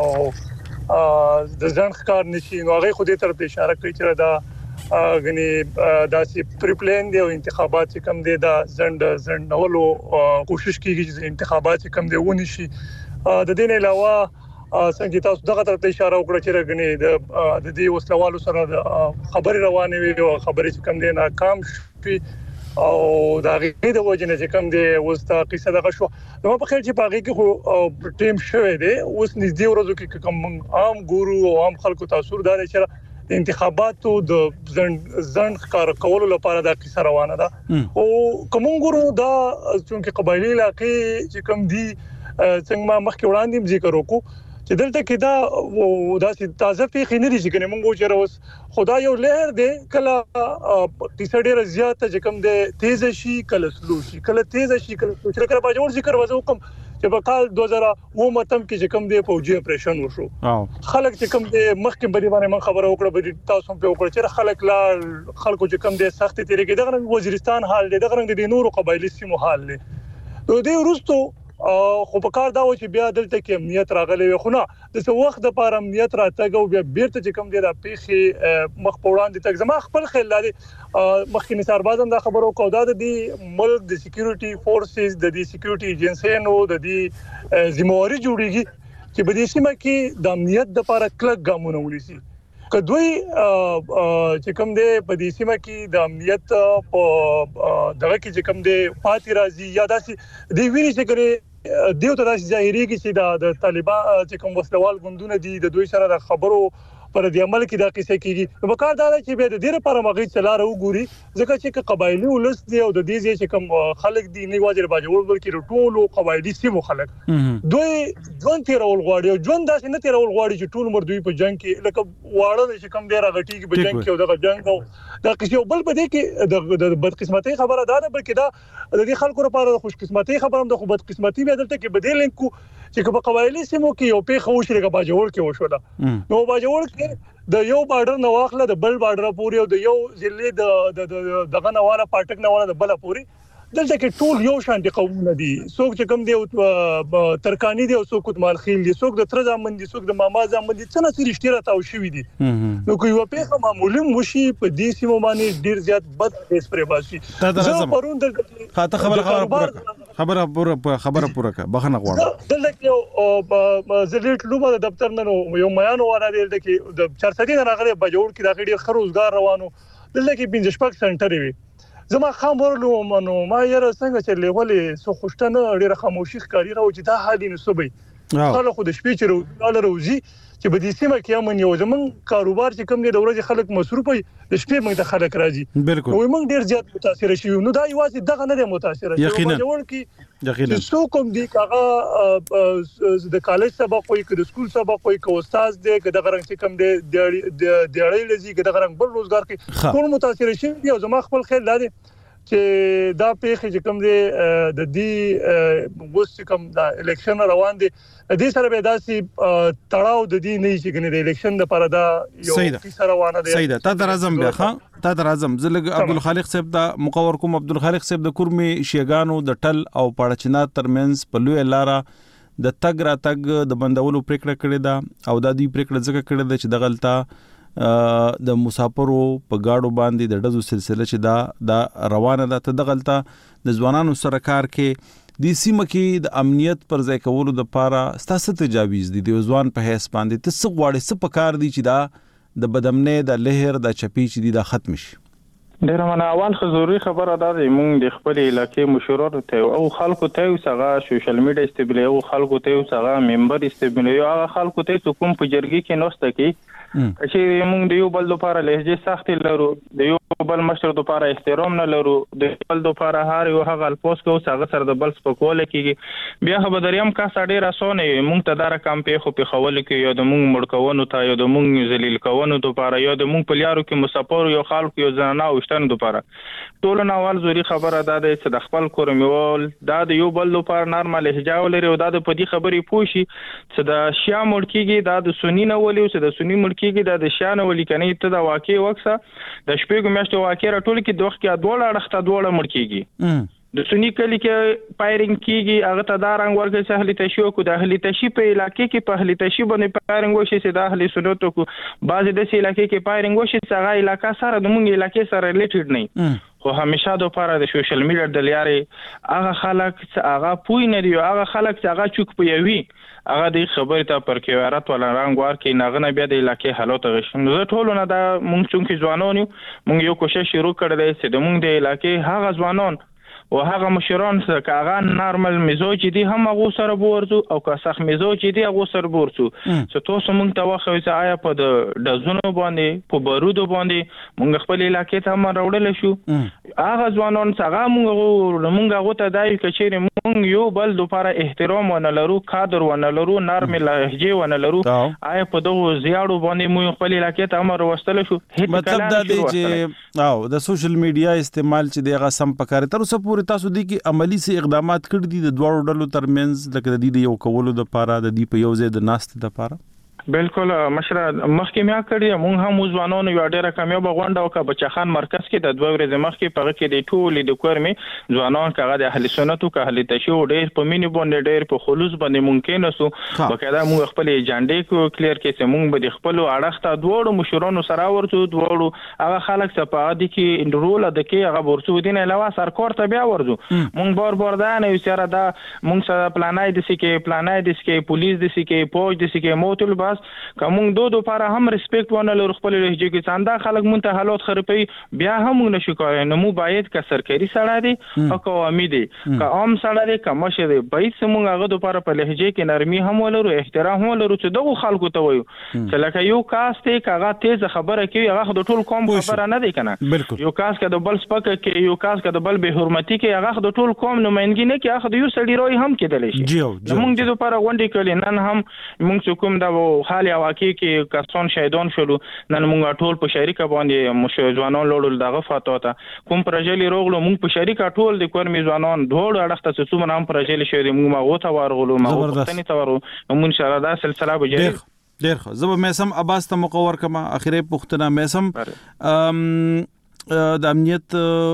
د ځان ښکار نشي نو هغه خو دې طرف ته اشاره کوي چې دا غني داسې پریپلان دی او انتخابات چې کوم دی دا زند زندولو کوشش کیږي چې انتخابات چې کوم دی ونی شي د دې نه علاوه څنګه تاسو دغه طرف ته اشاره وکړه چې غني د دې وسلوالو سره خبري روانه وي او خبري چې کوم دی ناکام شي او دا غي د وجنه چې کوم دی وستا قصه دغه شو نو په خیر چې باغی کې خو ټیم شوه دی اوس نږدې ورځو کې کوم عام ګورو او عام خلکو تاثیر دار چې د انتخاباتو د ځن ښکار کولو لپاره دا قصه روانه ده او کوم ګورو دا چې قبایلی علاقې چې کوم دي څنګه ما مخکې وړاندې ذکر وکړو چې دلته کې دا داسې تازه پیښې نه دي چې کنه مونږ چې اوس خدای یو لهر دی کله قصه ډیره زیاته چې کوم دی تیز شي کله سلو شي کله تیز شي کله سلو شي کله باجوړ ذکر وځو کوم چې په کال دوه زره اووه متم کې چې کوم دی فوجي اپریشن وشو خلک چې کوم دی مخکې بری باندې من خبره وکړه بری تاسو په وکړه چې خلک لا خلکو چې کوم دی سخت تیری کې دغه وزیرستان حال دی دغه د نورو قبایلی سیمو حال دی نو دی ورستو خو په کار دا و چې بیا دلته کې امنیت راغلی خو نه د څه وخت د پاره امنیت راتګو بیا بیرته چې کوم دی را پیخي مخ پوړان دي تک زما خپل خیال لري مخکې نثار بازم دا خبرو کو دا د ملک د سکیورټي فورسز د دې سکیورټي ایجنسیانو د دې ذمہواری جوړیږي چې په دې سیمه کې د امنیت د پاره کلک ګامونه ونیسي کدوې چې کوم دی په دې سیمه کې د امنیت په دغه کې چې کوم دی پاتې راځي یا داسې دی ویني چې کړي دیو ته داسې ظاهري کې چې د طالبان چې کوم وسلوال غوندونه دي د دوی سره د خبرو پر دې عمل کې دا قصه کیږي نو وکړه دا چې به د ډیره پر مغې چلاره وګوري ځکه چې قبایلی ولس دی او د دې چې کوم خلک دي نه واجر باجوړ بلکې ټول قبایلی سیمو خلک دوی ژوند تیرول غواړي او ژوند داسې نه تیرول غواړي چې ټول مر دوی په جنگ کې لکه واړه چې کوم دی راغټي په جنگ کې او دغه جنگ او دا قصه بل په دې کې د بدقسمتۍ خبره ده بلکې دا د دې خلکو لپاره خوش قسمتۍ خبره هم د خو بدقسمتۍ به دلته کې بدیل کو چې په قبایلی سیمو کې یو پیښه وشي لکه باجوړ کې وشوله نو باجوړ کې د یو بارډر نو واخله د بل بارډر پوري او د یو ضلع د دغه نواله پټک نواله د بل پوري دلته کې ټول یو شان دي قومونه دي څوک چې کوم دی ترکانی دي او څوک مال خیل دي څوک د تر ځامن دي څوک د ماما ځامن دي څنګه سری شتره تاو شوی دي نو کوي په پیغام معمولی مشي په دې سیمه باندې ډیر زیات بد اس پر باسي زه پرون د خاطر خبره خبره پوره خبره پوره کا بخنه غواړم دلته کې زلیټ لومه د دفتر نه یو میانو واره دلته کې د چارسدي نه راغلي بجوړ کې دا ډیر خروزګار روانو دلته کې پنځه شپږ سنټر وي زما خبرلو منو ما یره څنګه چې لیولې سو خوشتنه ډیره خاموشي ښکاری راو چې دا حالي نسبي خلک خو د شپې چیرې روزي چې په دې سیمه کې امن یو زمون کاروبار چې کوم دی د ورځې خلک مصروف وي د شپې موږ د خلک راځي بالکل وي موږ ډیر زیات متاثر شي نو دا یوازې دغه نه دی متاثر شي جوړ کی یقینا څو کوم دی کاغه د کالج سبق کوي که د سکول سبق کوي که استاد دی که د غرنګ کم دی د ډېړې لذي که د غرنګ بل روزګار کې ټول متاثر شي او زما خپل خیال لري چې دا پیښه چې کوم دی د دې وست کوم دا الیکشن روان دي د دې سره به داسې تړاو د دې نه چې کنه د الیکشن لپاره دا یو کیسه روانه ده صحیح ده تا در اعظم بیا ښه تا در اعظم زلګ عبدالخالق صاحب دا مقور کوم عبدالخالق صاحب د کورمي شیګانو د ټل او پاړچنا ترمنځ په لوی لاره د تګ را تګ د بندولو پریکړه کړې ده او د دې پریکړه ځکه کړې ده چې د غلطه د مسافرو په گاډو باندې د ډزو سلسله چې دا دا روانه ده ته د غلطه د ځوانانو سره کار کې د سیمه کې د امنیت پر ځای کولو د پاره ستاسو تجاویز دي د ځوان په هیڅ باندې ته څه غواړي څه پکار دي چې دا د بدامنې د لهر د چپی چې دي دا ختم شي ډیر من اول خزوري خبره ده مونږ د خپل علاقې مشورو ته او خلکو ته وسغه سوشل میډیا استبلی او خلکو ته وسغه ممبر استبلی او هغه خلکو ته کوم په جرګي کې نوسته کې چې موږ د یو بل لپاره لهجه سخت لرو، د یو بل مشر لپاره احترام نه لرو، د بل لپاره هر یو هغه الفاظ کو څنګه سره د بل سپکول کیږي، بیا خو دریم کا سړی راسونه موږ ته دار کم په خو په خول کې یو د موږ مړکونو ته یو د موږ ذلیل کونو لپاره یو د موږ په لیارو کې مسافر یو خلک یو ځنا وشتن لپاره ټول نوال زوري خبره ده چې د خپل کورمیول دا د یو بل لپاره نارمل لهجه ولري او دا د پدی خبرې پوښي چې د شیا مړکیږي دا د سنی نه ولي او چې د سنی مړکیږي دا د شیا نه ولي کني ته دا واقع وکسه د شپږ میاشتو واقع راټول کې دوه کې دوه اړخته دوه مړکیږي د سنی کلی کې پایرینګ کیږي هغه ته دا رنګ ورکړي چې اهلی تشیو کو د اهلی تشی په علاقې کې په اهلی تشی باندې پایرینګ وشي چې د اهلی سنتو کو بعض د سې علاقې کې پایرینګ وشي چې هغه علاقې سره د مونږ علاقې سره ریلیټډ نه خو همیشه د لپاره د سوشل میډیا د لارې هغه خلک چې هغه پوی نه دی هغه خلک چې هغه چوک پوي هغه د خبرې ته پر کیوارت ولا رنګ ورکړي نغنه بیا د علاقې حالات غشم زه ټول نه دا مونږ چونکې ځوانان یو مونږ یو کوشش شروع کړی دی چې د مونږ د علاقې هغه ځوانان او هغه مشران چې هغه نارمل مزاج دي هم هغه سره ورزو او که سخت مزاج دي هغه سره ورزو چې تاسو مونږ ته واخو چې آیا په د دزونو باندې په بارودو باندې مونږ خپل علاقې ته هم راوړل شو هغه ځوانان چې هغه مونږ مونږ هغه ته دای کچېره مونږ یو بل لپاره احترام ونه لرو قدر ونه لرو نارمل لهجه ونه لرو آیا په دغه زیاړو باندې مونږ خپل علاقې ته هم راوستل شو مطلب دا دی چې او د سوشل میډیا استعمال چې دغه سم پکاره تر اوسه پورې تاسو دي کې عملی سي اقدامات کړی دي د دوه ډلو ترمنځ لکه د دې یو کولو د لپاره د دې په یو ځای د ناست د لپاره بالکل مشره مخکې میا کړی مونږ هم ځوانانو یو ډیره کامیاب غونډه وکړه بچخان مرکز کې د دوه ورځې مخکې په کې د ټولې د کورمي ځوانان کغه د اهل سنتو که اهل تشیع ډیر په مینی باندې ډیر په خلوص باندې ممکن نسو بقاعده مونږ خپل ایجنډې کو کلیر کې چې مونږ به خپل اړخته دوه مشرانو سره ورته دوه هغه خلک چې په عادي کې انرول د کې هغه ورته دین علاوه سرکار ته بیا ورځو مونږ بار بار دا نه وسره دا مونږ سره پلانای د سکه پلانای د سکه پولیس د سکه پوج د سکه موتل باس کوم دو دو لپاره هم ریسپیکټ ونه لرو خپل لهجه کې څنګه خلک مونږ ته حالات خرپي بیا هم موږ نشو کولای نو مو باید که سرکاري سړی دی او قومي دی که عام سړی دی که مشه دی باید موږ هغه لپاره په لهجه کې نرمي هم ولرو احترام هم ولرو چې دغه خلکو ته وایو چې لکه یو کاس ته کاغه تیز خبره کوي هغه د ټول قوم خبره نه دی کنه یو کاس که د بل سپک کې یو کاس که د بل به حرمتي کې هغه د ټول قوم نمائندګي نه کې هغه د یو سړی روي هم کېدلی شي موږ د لپاره غونډې کړي نن هم موږ کوم دا حال واقع کې کسان شهیدان شولو نن موږ ټول په شریکه باندې مشوځوانان لوړل دغه فاتو ته کوم پروژې لرغلو موږ په شریکه ټول د کورمي ځوانان ډوړ اړخته چې څومره هم پروژې شوی موږ ما غوته ورغلو ما غوښتنې ته ورو موږ ان شاء الله دا سلسله به جاري ډیر خو زه به مېسم عباس ته مقور کما اخیری پختنه مېسم ام د امنیت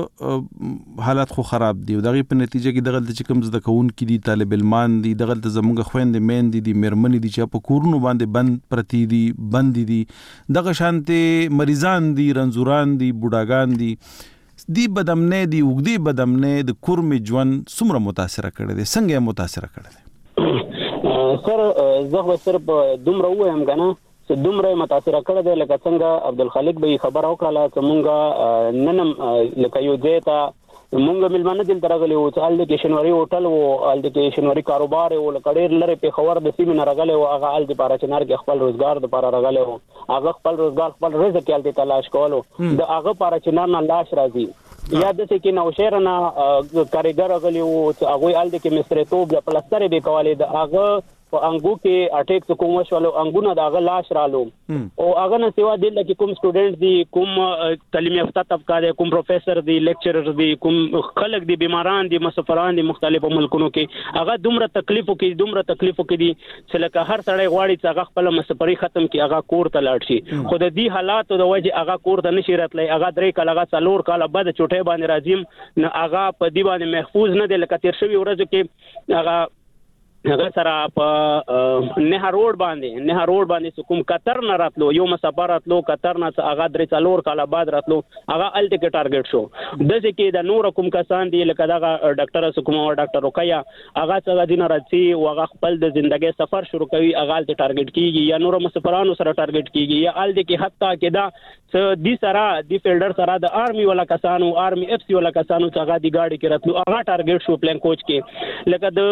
حالات خو خراب دي او دغه په نتیجه کې دغه د چکم زده کون کې دي طالب علمان دي دغه د زموږ خويندې مین دي د مرمنې دي چې په کورونو باندې بند پرتی دي بند دي دغه شانته مریضان دي رنزوران دي بوډاګان دي دی بدامنه دی وګدي بدامنه د کورم ژوند څومره متاثر کړي دي څنګه متاثر کړي دي سر زغه صرف دومره وایم کنه چې دومره متاثر کړه دی لکه څنګه عبدالخالق به خبر او کړه چې مونږه ننم لکه یو دیتا مونږ ملمنه دل درغلی او چې ال د شنوري هوټل او ال د شنوري کاروبار او لکړیر لره په خبر د سیمه نه راغلی او هغه ال د پارچنار کې خپل روزګار د پاره راغلی او هغه خپل روزګار خپل رزق کې ال د تلاش کولو د هغه پارچنار نه لاش راځي یا د څه کې نو شهر نه کاریګر غلی او هغه ال د کې مستریتوب د پلستر به کولې د هغه په انګو کې اٹیک څه کوم شوالو انګونه دا غ لاش رالو او هغه نه سیوا دل کې کوم سټوډنټ دي کوم تعلیم یافته طبقه دي کوم پروفیسور دي لیکچرر دي کوم خلک دي بیماران دي مسافران دي مختلفو ملکونو کې هغه دومره تکلیفو کې دومره تکلیفو کې دي چې لکه هر سړی غواړي چې هغه خپل مسافري ختم کې هغه کور ته لاړ شي خو د دې حالاتو د وجه هغه کور ته نشي راتلی هغه درې کاله هغه څلور کاله بعد چټه باندې راځم نه هغه په دې باندې محفوظ نه دي لکه تیر شوی ورځ کې هغه هغه سره په نه روډ باندې نه روډ باندې کوم قطر نه راتلو یو مسافر راتلو قطر نه هغه درې څلور کاله بعد راتلو هغه الټ کې ټارګټ شو د ځکه د نور کوم کسان دي لکه دا ډاکټر سکوم او ډاکټر رقیا هغه څنګه دین راځي او هغه خپل د ژوندۍ سفر شروع کوي هغه الټ ټارګټ کیږي یا نور مسافرانو سره ټارګټ کیږي یا الټ کې حتی کې دا څ دي سره دی فیلډر سره د آرمي ولا کسانو آرمي اف سي ولا کسانو څنګه دی ګاډي کې راتلو هغه ټارګټ شو پلان کوچ کې لکه د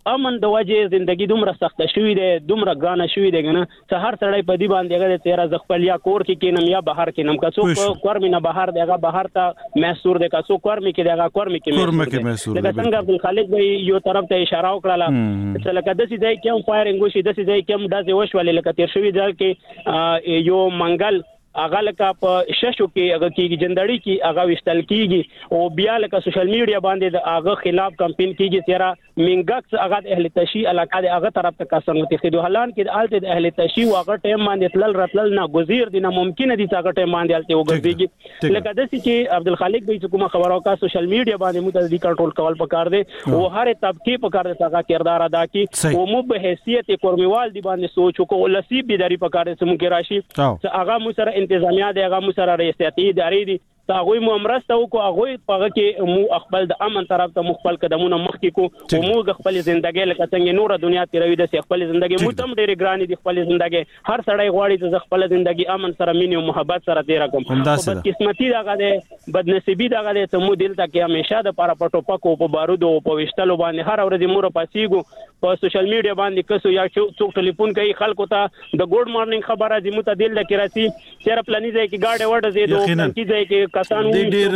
امن د وجه ژوندۍ دومره سخت شوې ده دومره ګرانه شوې ده کنه چې هر سړی په دې باندې هغه تیرا ز خپل یا کور کې کینم یا بهر کینم که څوک کور مینه بهر دی هغه بهر ته محصور دی که څوک کور می کې دی هغه کور می کې محصور دی لکه څنګه عبدالخالق به یو طرف ته اشاره وکړه چې لکه د سې ځای کې فایرینګ وشي د سې ځای کې داسې وشولې لکه تیر شوی ځل کې یو منګل هغه لکه په ششو کې هغه کېږي جندړي کې هغه وشتل کېږي او بیا لکه سوشل میډیا باندې د هغه خلاف کمپین کېږي چې منګکس هغه د اهل تشیع علاقه د هغه طرف ته کسان متخدو حالان کې د الته د اهل تشیع هغه ټیم باندې تلل راتلل نه گزیر دي نه ممکن دي چې هغه ټیم باندې الته وګرځيږي لکه د سې چې عبدالخالق به کومه خبرو کا سوشل میډیا باندې متعدی کنټرول کول پکار دي او هر طبقه پکار دي هغه کردار ادا کړي او مو به حیثیت قوموال دی باندې سوچ کو لسی بيداری پکار دي سمو کې راشي چې هغه مو سره انتظامیه دی هغه مو سره ریاستي ادارې دي هغه مو امرسته وکړو هغه په کې مو خپل د امن طرف ته مخبل قدمونه مخکې کو او مو خپل ژوندۍ لکه څنګه نور دنیا تیروي د خپل ژوندۍ مو تم ډېر ګرانی دي خپل ژوندۍ هر سړی غواړي چې خپل ژوندۍ امن سره مینه او محبت سره تیر کوم بس قسمتي دغه ده بدنصیبی دغه ده ته مو دل ته کې همیشه د پاره پټو پکو په بارود او په وشتلو باندې هر ورځ مور پاسیګو په سوشل میډیا باندې کسو یا څوک ټلیفون کوي خلکو ته د ګډ مارنینګ خبره دې متدل لکه راسي چیرې پلاني ځای کې گاډي وړه زیدو پلاني ځای کې کسانو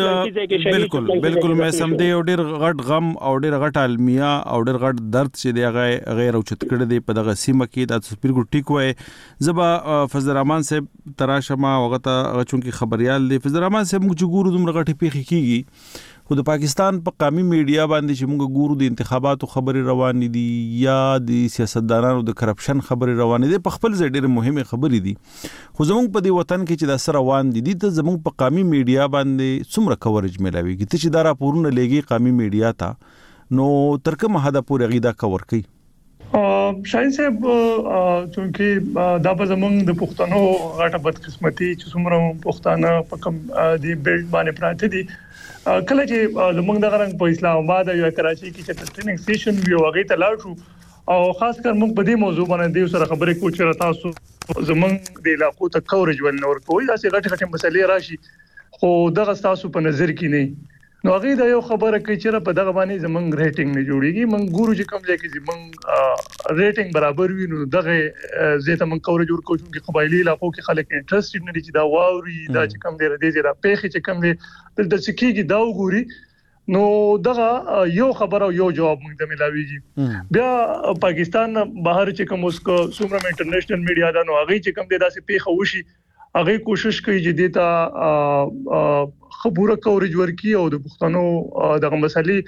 بالکل بالکل مې سم دی او ډیر غټ غم او ډیر غټ المیه او ډیر غټ درد چې دی هغه غیر او چت کړه دی په دغه سیمه کې د سپیرګو ټیک وای زبا فضل الرحمن صاحب تراشما وغته چونکی خبريال دی فضل الرحمن صاحب موږ ګورو دومره غټي پیخي کیږي خو د پاکستان په قومي میډیا باندې چې موږ ګورو د انتخاباتو خبري روان دي یا د سیاستدانانو د کرپشن خبري روان دي په خپل ځای ډېر مهمه خبري دي خو زموږ په دې وطن کې چې د سره روان دي د زموږ په قومي میډیا باندې څومره کوریج ملاويږي ته چې دا راپورونه لګي قومي میډیا ته نو تر کومه حد پورې غیدا کور کوي شاهین صاحب چونکې دا په زمونږ د پښتنو غټه بدقسمتي چې څومره پښتانه په کوم دی بیلټ باندې پراته دي کله چې زمونږ د غرنګ په اسلام آباد او کراچي کې چې ټریننګ سټیشن وی وغه ته لاړ شو او خاص کر موږ په دې موضوع باندې سره خبرې کوو چې تاسو زمونږ د علاقو ته کورج ول نور کوی دا چې غټه غټه مسلې راشي خو دغه تاسو په نظر کې نه نو هغه دا یو خبره کوي چې په دغه باندې زمونږ ریټینګ نه جوړیږي موږ ګورو چې کوم ځای کې زمونږ ریټینګ برابر وي نو دغه زیاته موږ کور جوړ کوو چې قبایلی علاقو کې خلک انټرېستډ نه دي چې دا واوري دا چې کوم دی د دې را پیخي چې کوم دی دلته سکیږي دا وګوري نو دغه یو خبره یو جواب موږ ته ملاويږي بیا پاکستان بهر چې کوم اوس کو څومره انټرنیشنل میډیا دا نو هغه چې کوم دی داسې پیخه وشي هغه کوشش کوي چې دیتا خبره کورج ورکی او د پښتنو دغه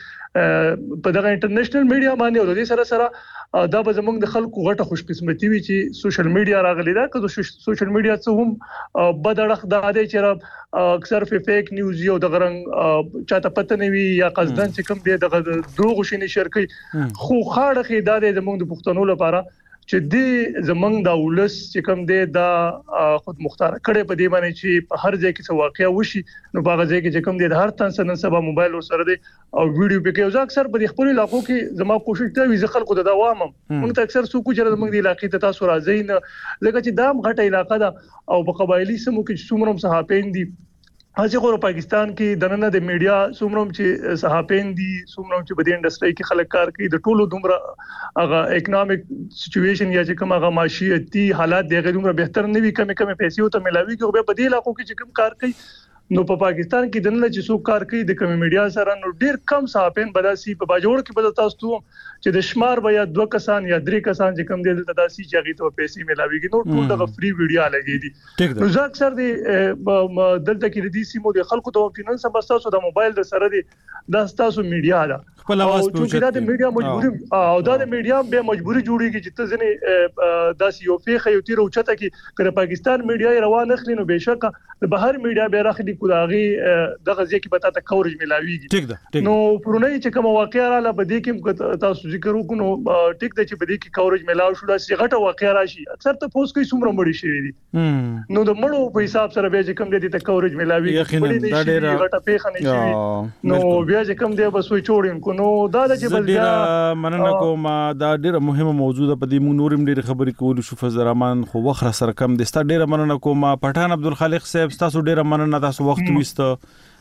مسلې په دغه انټرنیشنل میډیا باندې او د دې سره سره دا به زموږ د خلکو غټه خوش قسمتي وي چې سوشل میډیا راغلی دا که سوشل میډیا څه هم بدړخ دا دی چې اکثر فیک نیوز یو د غرنګ چاته پته نه وي یا قصدن چې کوم دی دغه دروغ شي نشر کوي خو خاړه خې دا دی زموږ د پښتنو لپاره چې دې زمنګ دا ولس چې کوم دی دا خود مختار کړي په دې باندې چې په هر ځای کې څه واقعیا وشي نو په هغه ځای کې چې کوم دی د هر تن سره سبا موبایل سره دی او ویډیو په کې او اکثر په خپل علاقو کې زما کوشش کوي چې خلکو ته دا وامم موږ ته اکثر څوک چې زمنګ دی علاقې ته تاسو راځي نه لکه چې دا غټه علاقہ ده او په قبایلی سمو کې څومره صحافین دي هڅه غوړو پاکستان کې د نن د میډیا څومره چې صحافین دي څومره چې په دې انډستری کې خلک کار کوي د ټولو دومره هغه اکونومیک سچويشن یا چې کوم هغه معاشيتي حالات دی غوډه بهتر نه وي کمه کمه پیسې ته ملاوي کې په دې علاقو کې چې کوم کار کوي نو په پاکستان کې د نن چې څوک کار کوي د کوم میډیا سره نو ډیر کم صحافین بداسي په باجوړ کې بدل تاسو چې د شمار بیا دوه کسان یا درې کسان چې کوم دي داسي چې هغه ته پیسې ملاويږي نو ټول د فری ویډیو لګي دي نو ځکه اکثر دي دلته کې د سیمو د خلکو ته فینانس سمبستاسو د موبایل د سره دي د تاسو میډیا دا خپل आवाज پوښتنه دا د میډیا مجبوري او دا د میډیا به مجبوري جوړیږي چې ته ځنه داسي یو فیخه یو تیر او چته کې کړه پاکستان میډیا روان اخلي نو بهشکه د بهر میډیا به راخلي کولاغي دغه ځکه به تاسو کورج ملاويږي نو پرونی چې کوم واقعیا را لبدې کې تاسو ذکر وکړو ټیک د چې بده کې کورج ملاو شو دا سیغټه واقعیا راشي اکثر ته پوس کوي څومره مړی شي دي نو د مړو په حساب سره به چې کوم دي ته کورج ملاوي دا ډېر غټه پیخه نه شي نو بیا چې کوم دی بس وي چوړین کو نو دا چې بس بیا مننه کوم دا ډېر مهمه موضوع ده په دې مونږ نورم ډېر خبرې کول شو فضل الرحمن خو وخت سره کم دي ستا ډېر مننه کوم پټان عبدالخالق صاحب تاسو ډېر مننه تاسو وخت وست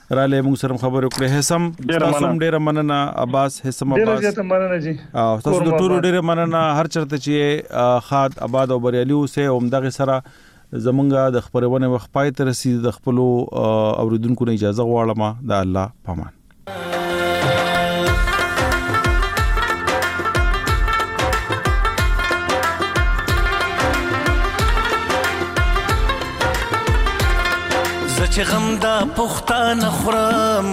را له موږ سره خبرې وکړې. هسم تاسو ډېر مننه عباس هسم عباس. ډېر زیاته مننه جی. او تاسو د ټولو ډېر مننه هر چرته چې خاد آباد او بریالي اوسه او دغه سره زمونږه د خبرونه وخت پای ته رسید. د خپل اوریدونکو نه اجازه غواړم. د الله پامان. زچ غم دا پختانه خورم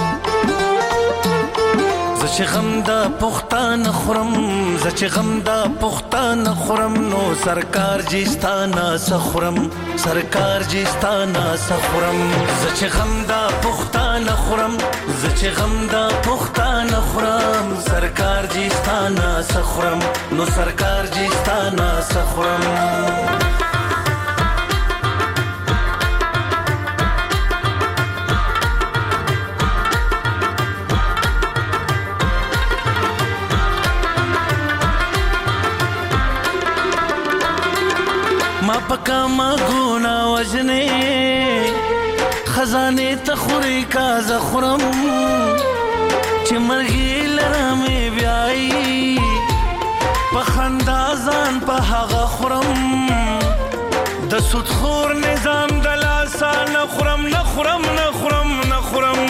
زچ غم دا پختانه خورم زچ غم دا پختانه خورم نو سرکار جستانه سخورم سرکار جستانه سخورم زچ غم دا پختانه خورم زچ غم دا پختانه خورم سرکار جستانه سخورم نو سرکار جستانه سخورم. پکا ما گونا وجنے خزانے تخوری کا زخرم چمرگی لرمی بیائی پخندازان پا حغا خورم د سود خور نظام دلاسا نخورم نخورم نخورم نخورم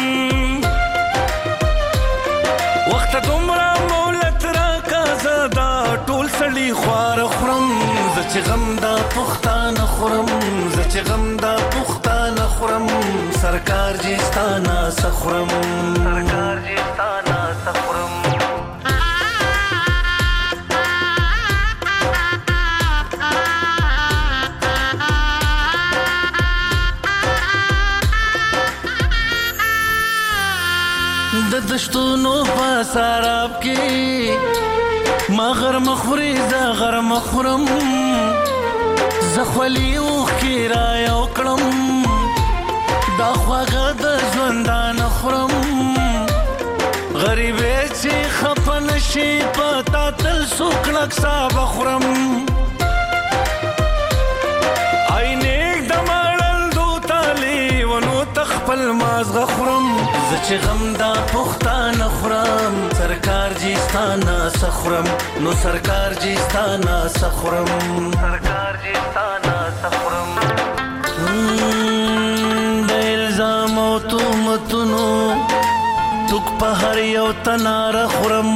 وقت دمرا مولت را کا زدا ټول سړي خوار خورم زچ غم دا پختانه خورم زچ غم دا پختانه خورم سرکار جستانه سخورم سرکار جستانه سخورم. د دشتونو په سراب کې ما غر مخوري ز غر مخورم زخولی اوخ کی را یو کړم دا خواږه د ژوندان خورم غریبې چې خپن شي پتا تل سوکړک صاحب خورم عینک د مړل دو تالی ونو تخپل مازغه خورم زچ غم دا پختانه خورم سرکار جستانه سخورم نو سرکار جستانه سخورم سرکار جستانه سخورم. د الزام او تهمتونو ټوک په هر یو تناره خورم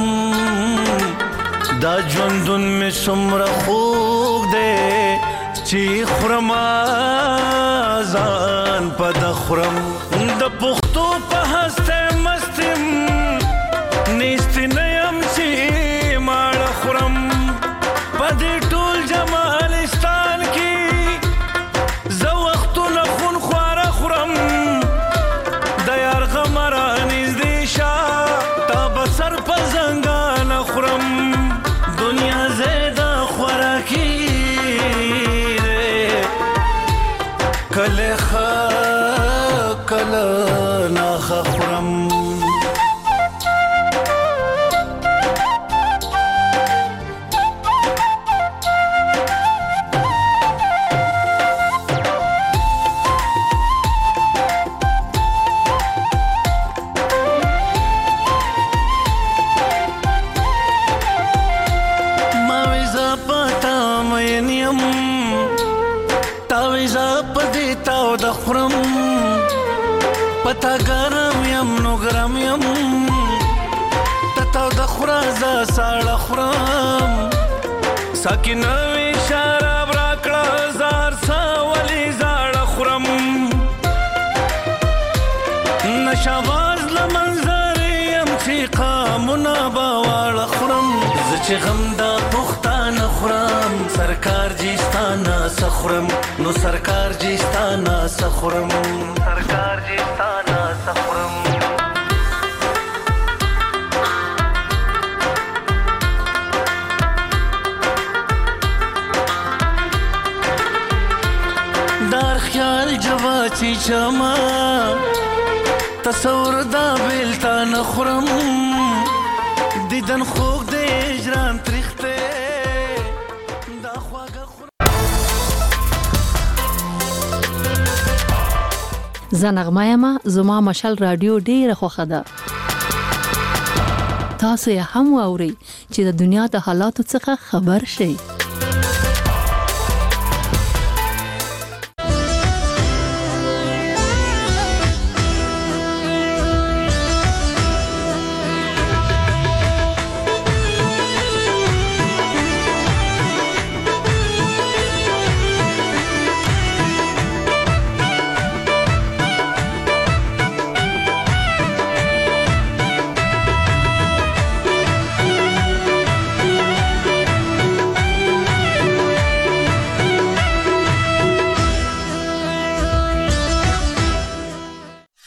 دا ژوندون مې څومره خوږ دی چې خورم ځان په د خورم د پښتو په هسته مستم نیستې نه یم چې ماړه خورم په دې ټول جمالستان کې زه وختونه خون خواره خورم د یار غمه را نږدې شه تا به سر په زنګانه خورم دنیا زیده خوراکي کله ښه کله ناښه خورم. پتا ګرم یم نو ګرم یم تتاو د خورازه ساړه خورم ساکینه وی شراب راکړه زار ساولی زاړه خورم نشاواز لمنظر یم چې قامونه به واړه خورم زه چې غم دا پختانه خورم سرکار جستانه سخورم نو سرکار جستانه سخورم سرکار جستانه سخورم. دار خیال جوا چی چما تصور دا بیلتا نخورم دیدن خوک دی اجران تریخته دا خواگا خورم. زنغمایما زما مشال رادیو ډیره خوښه ده. تاسو یې هم واورئ چې د دنیا د حالاتو څخه خبر شئ.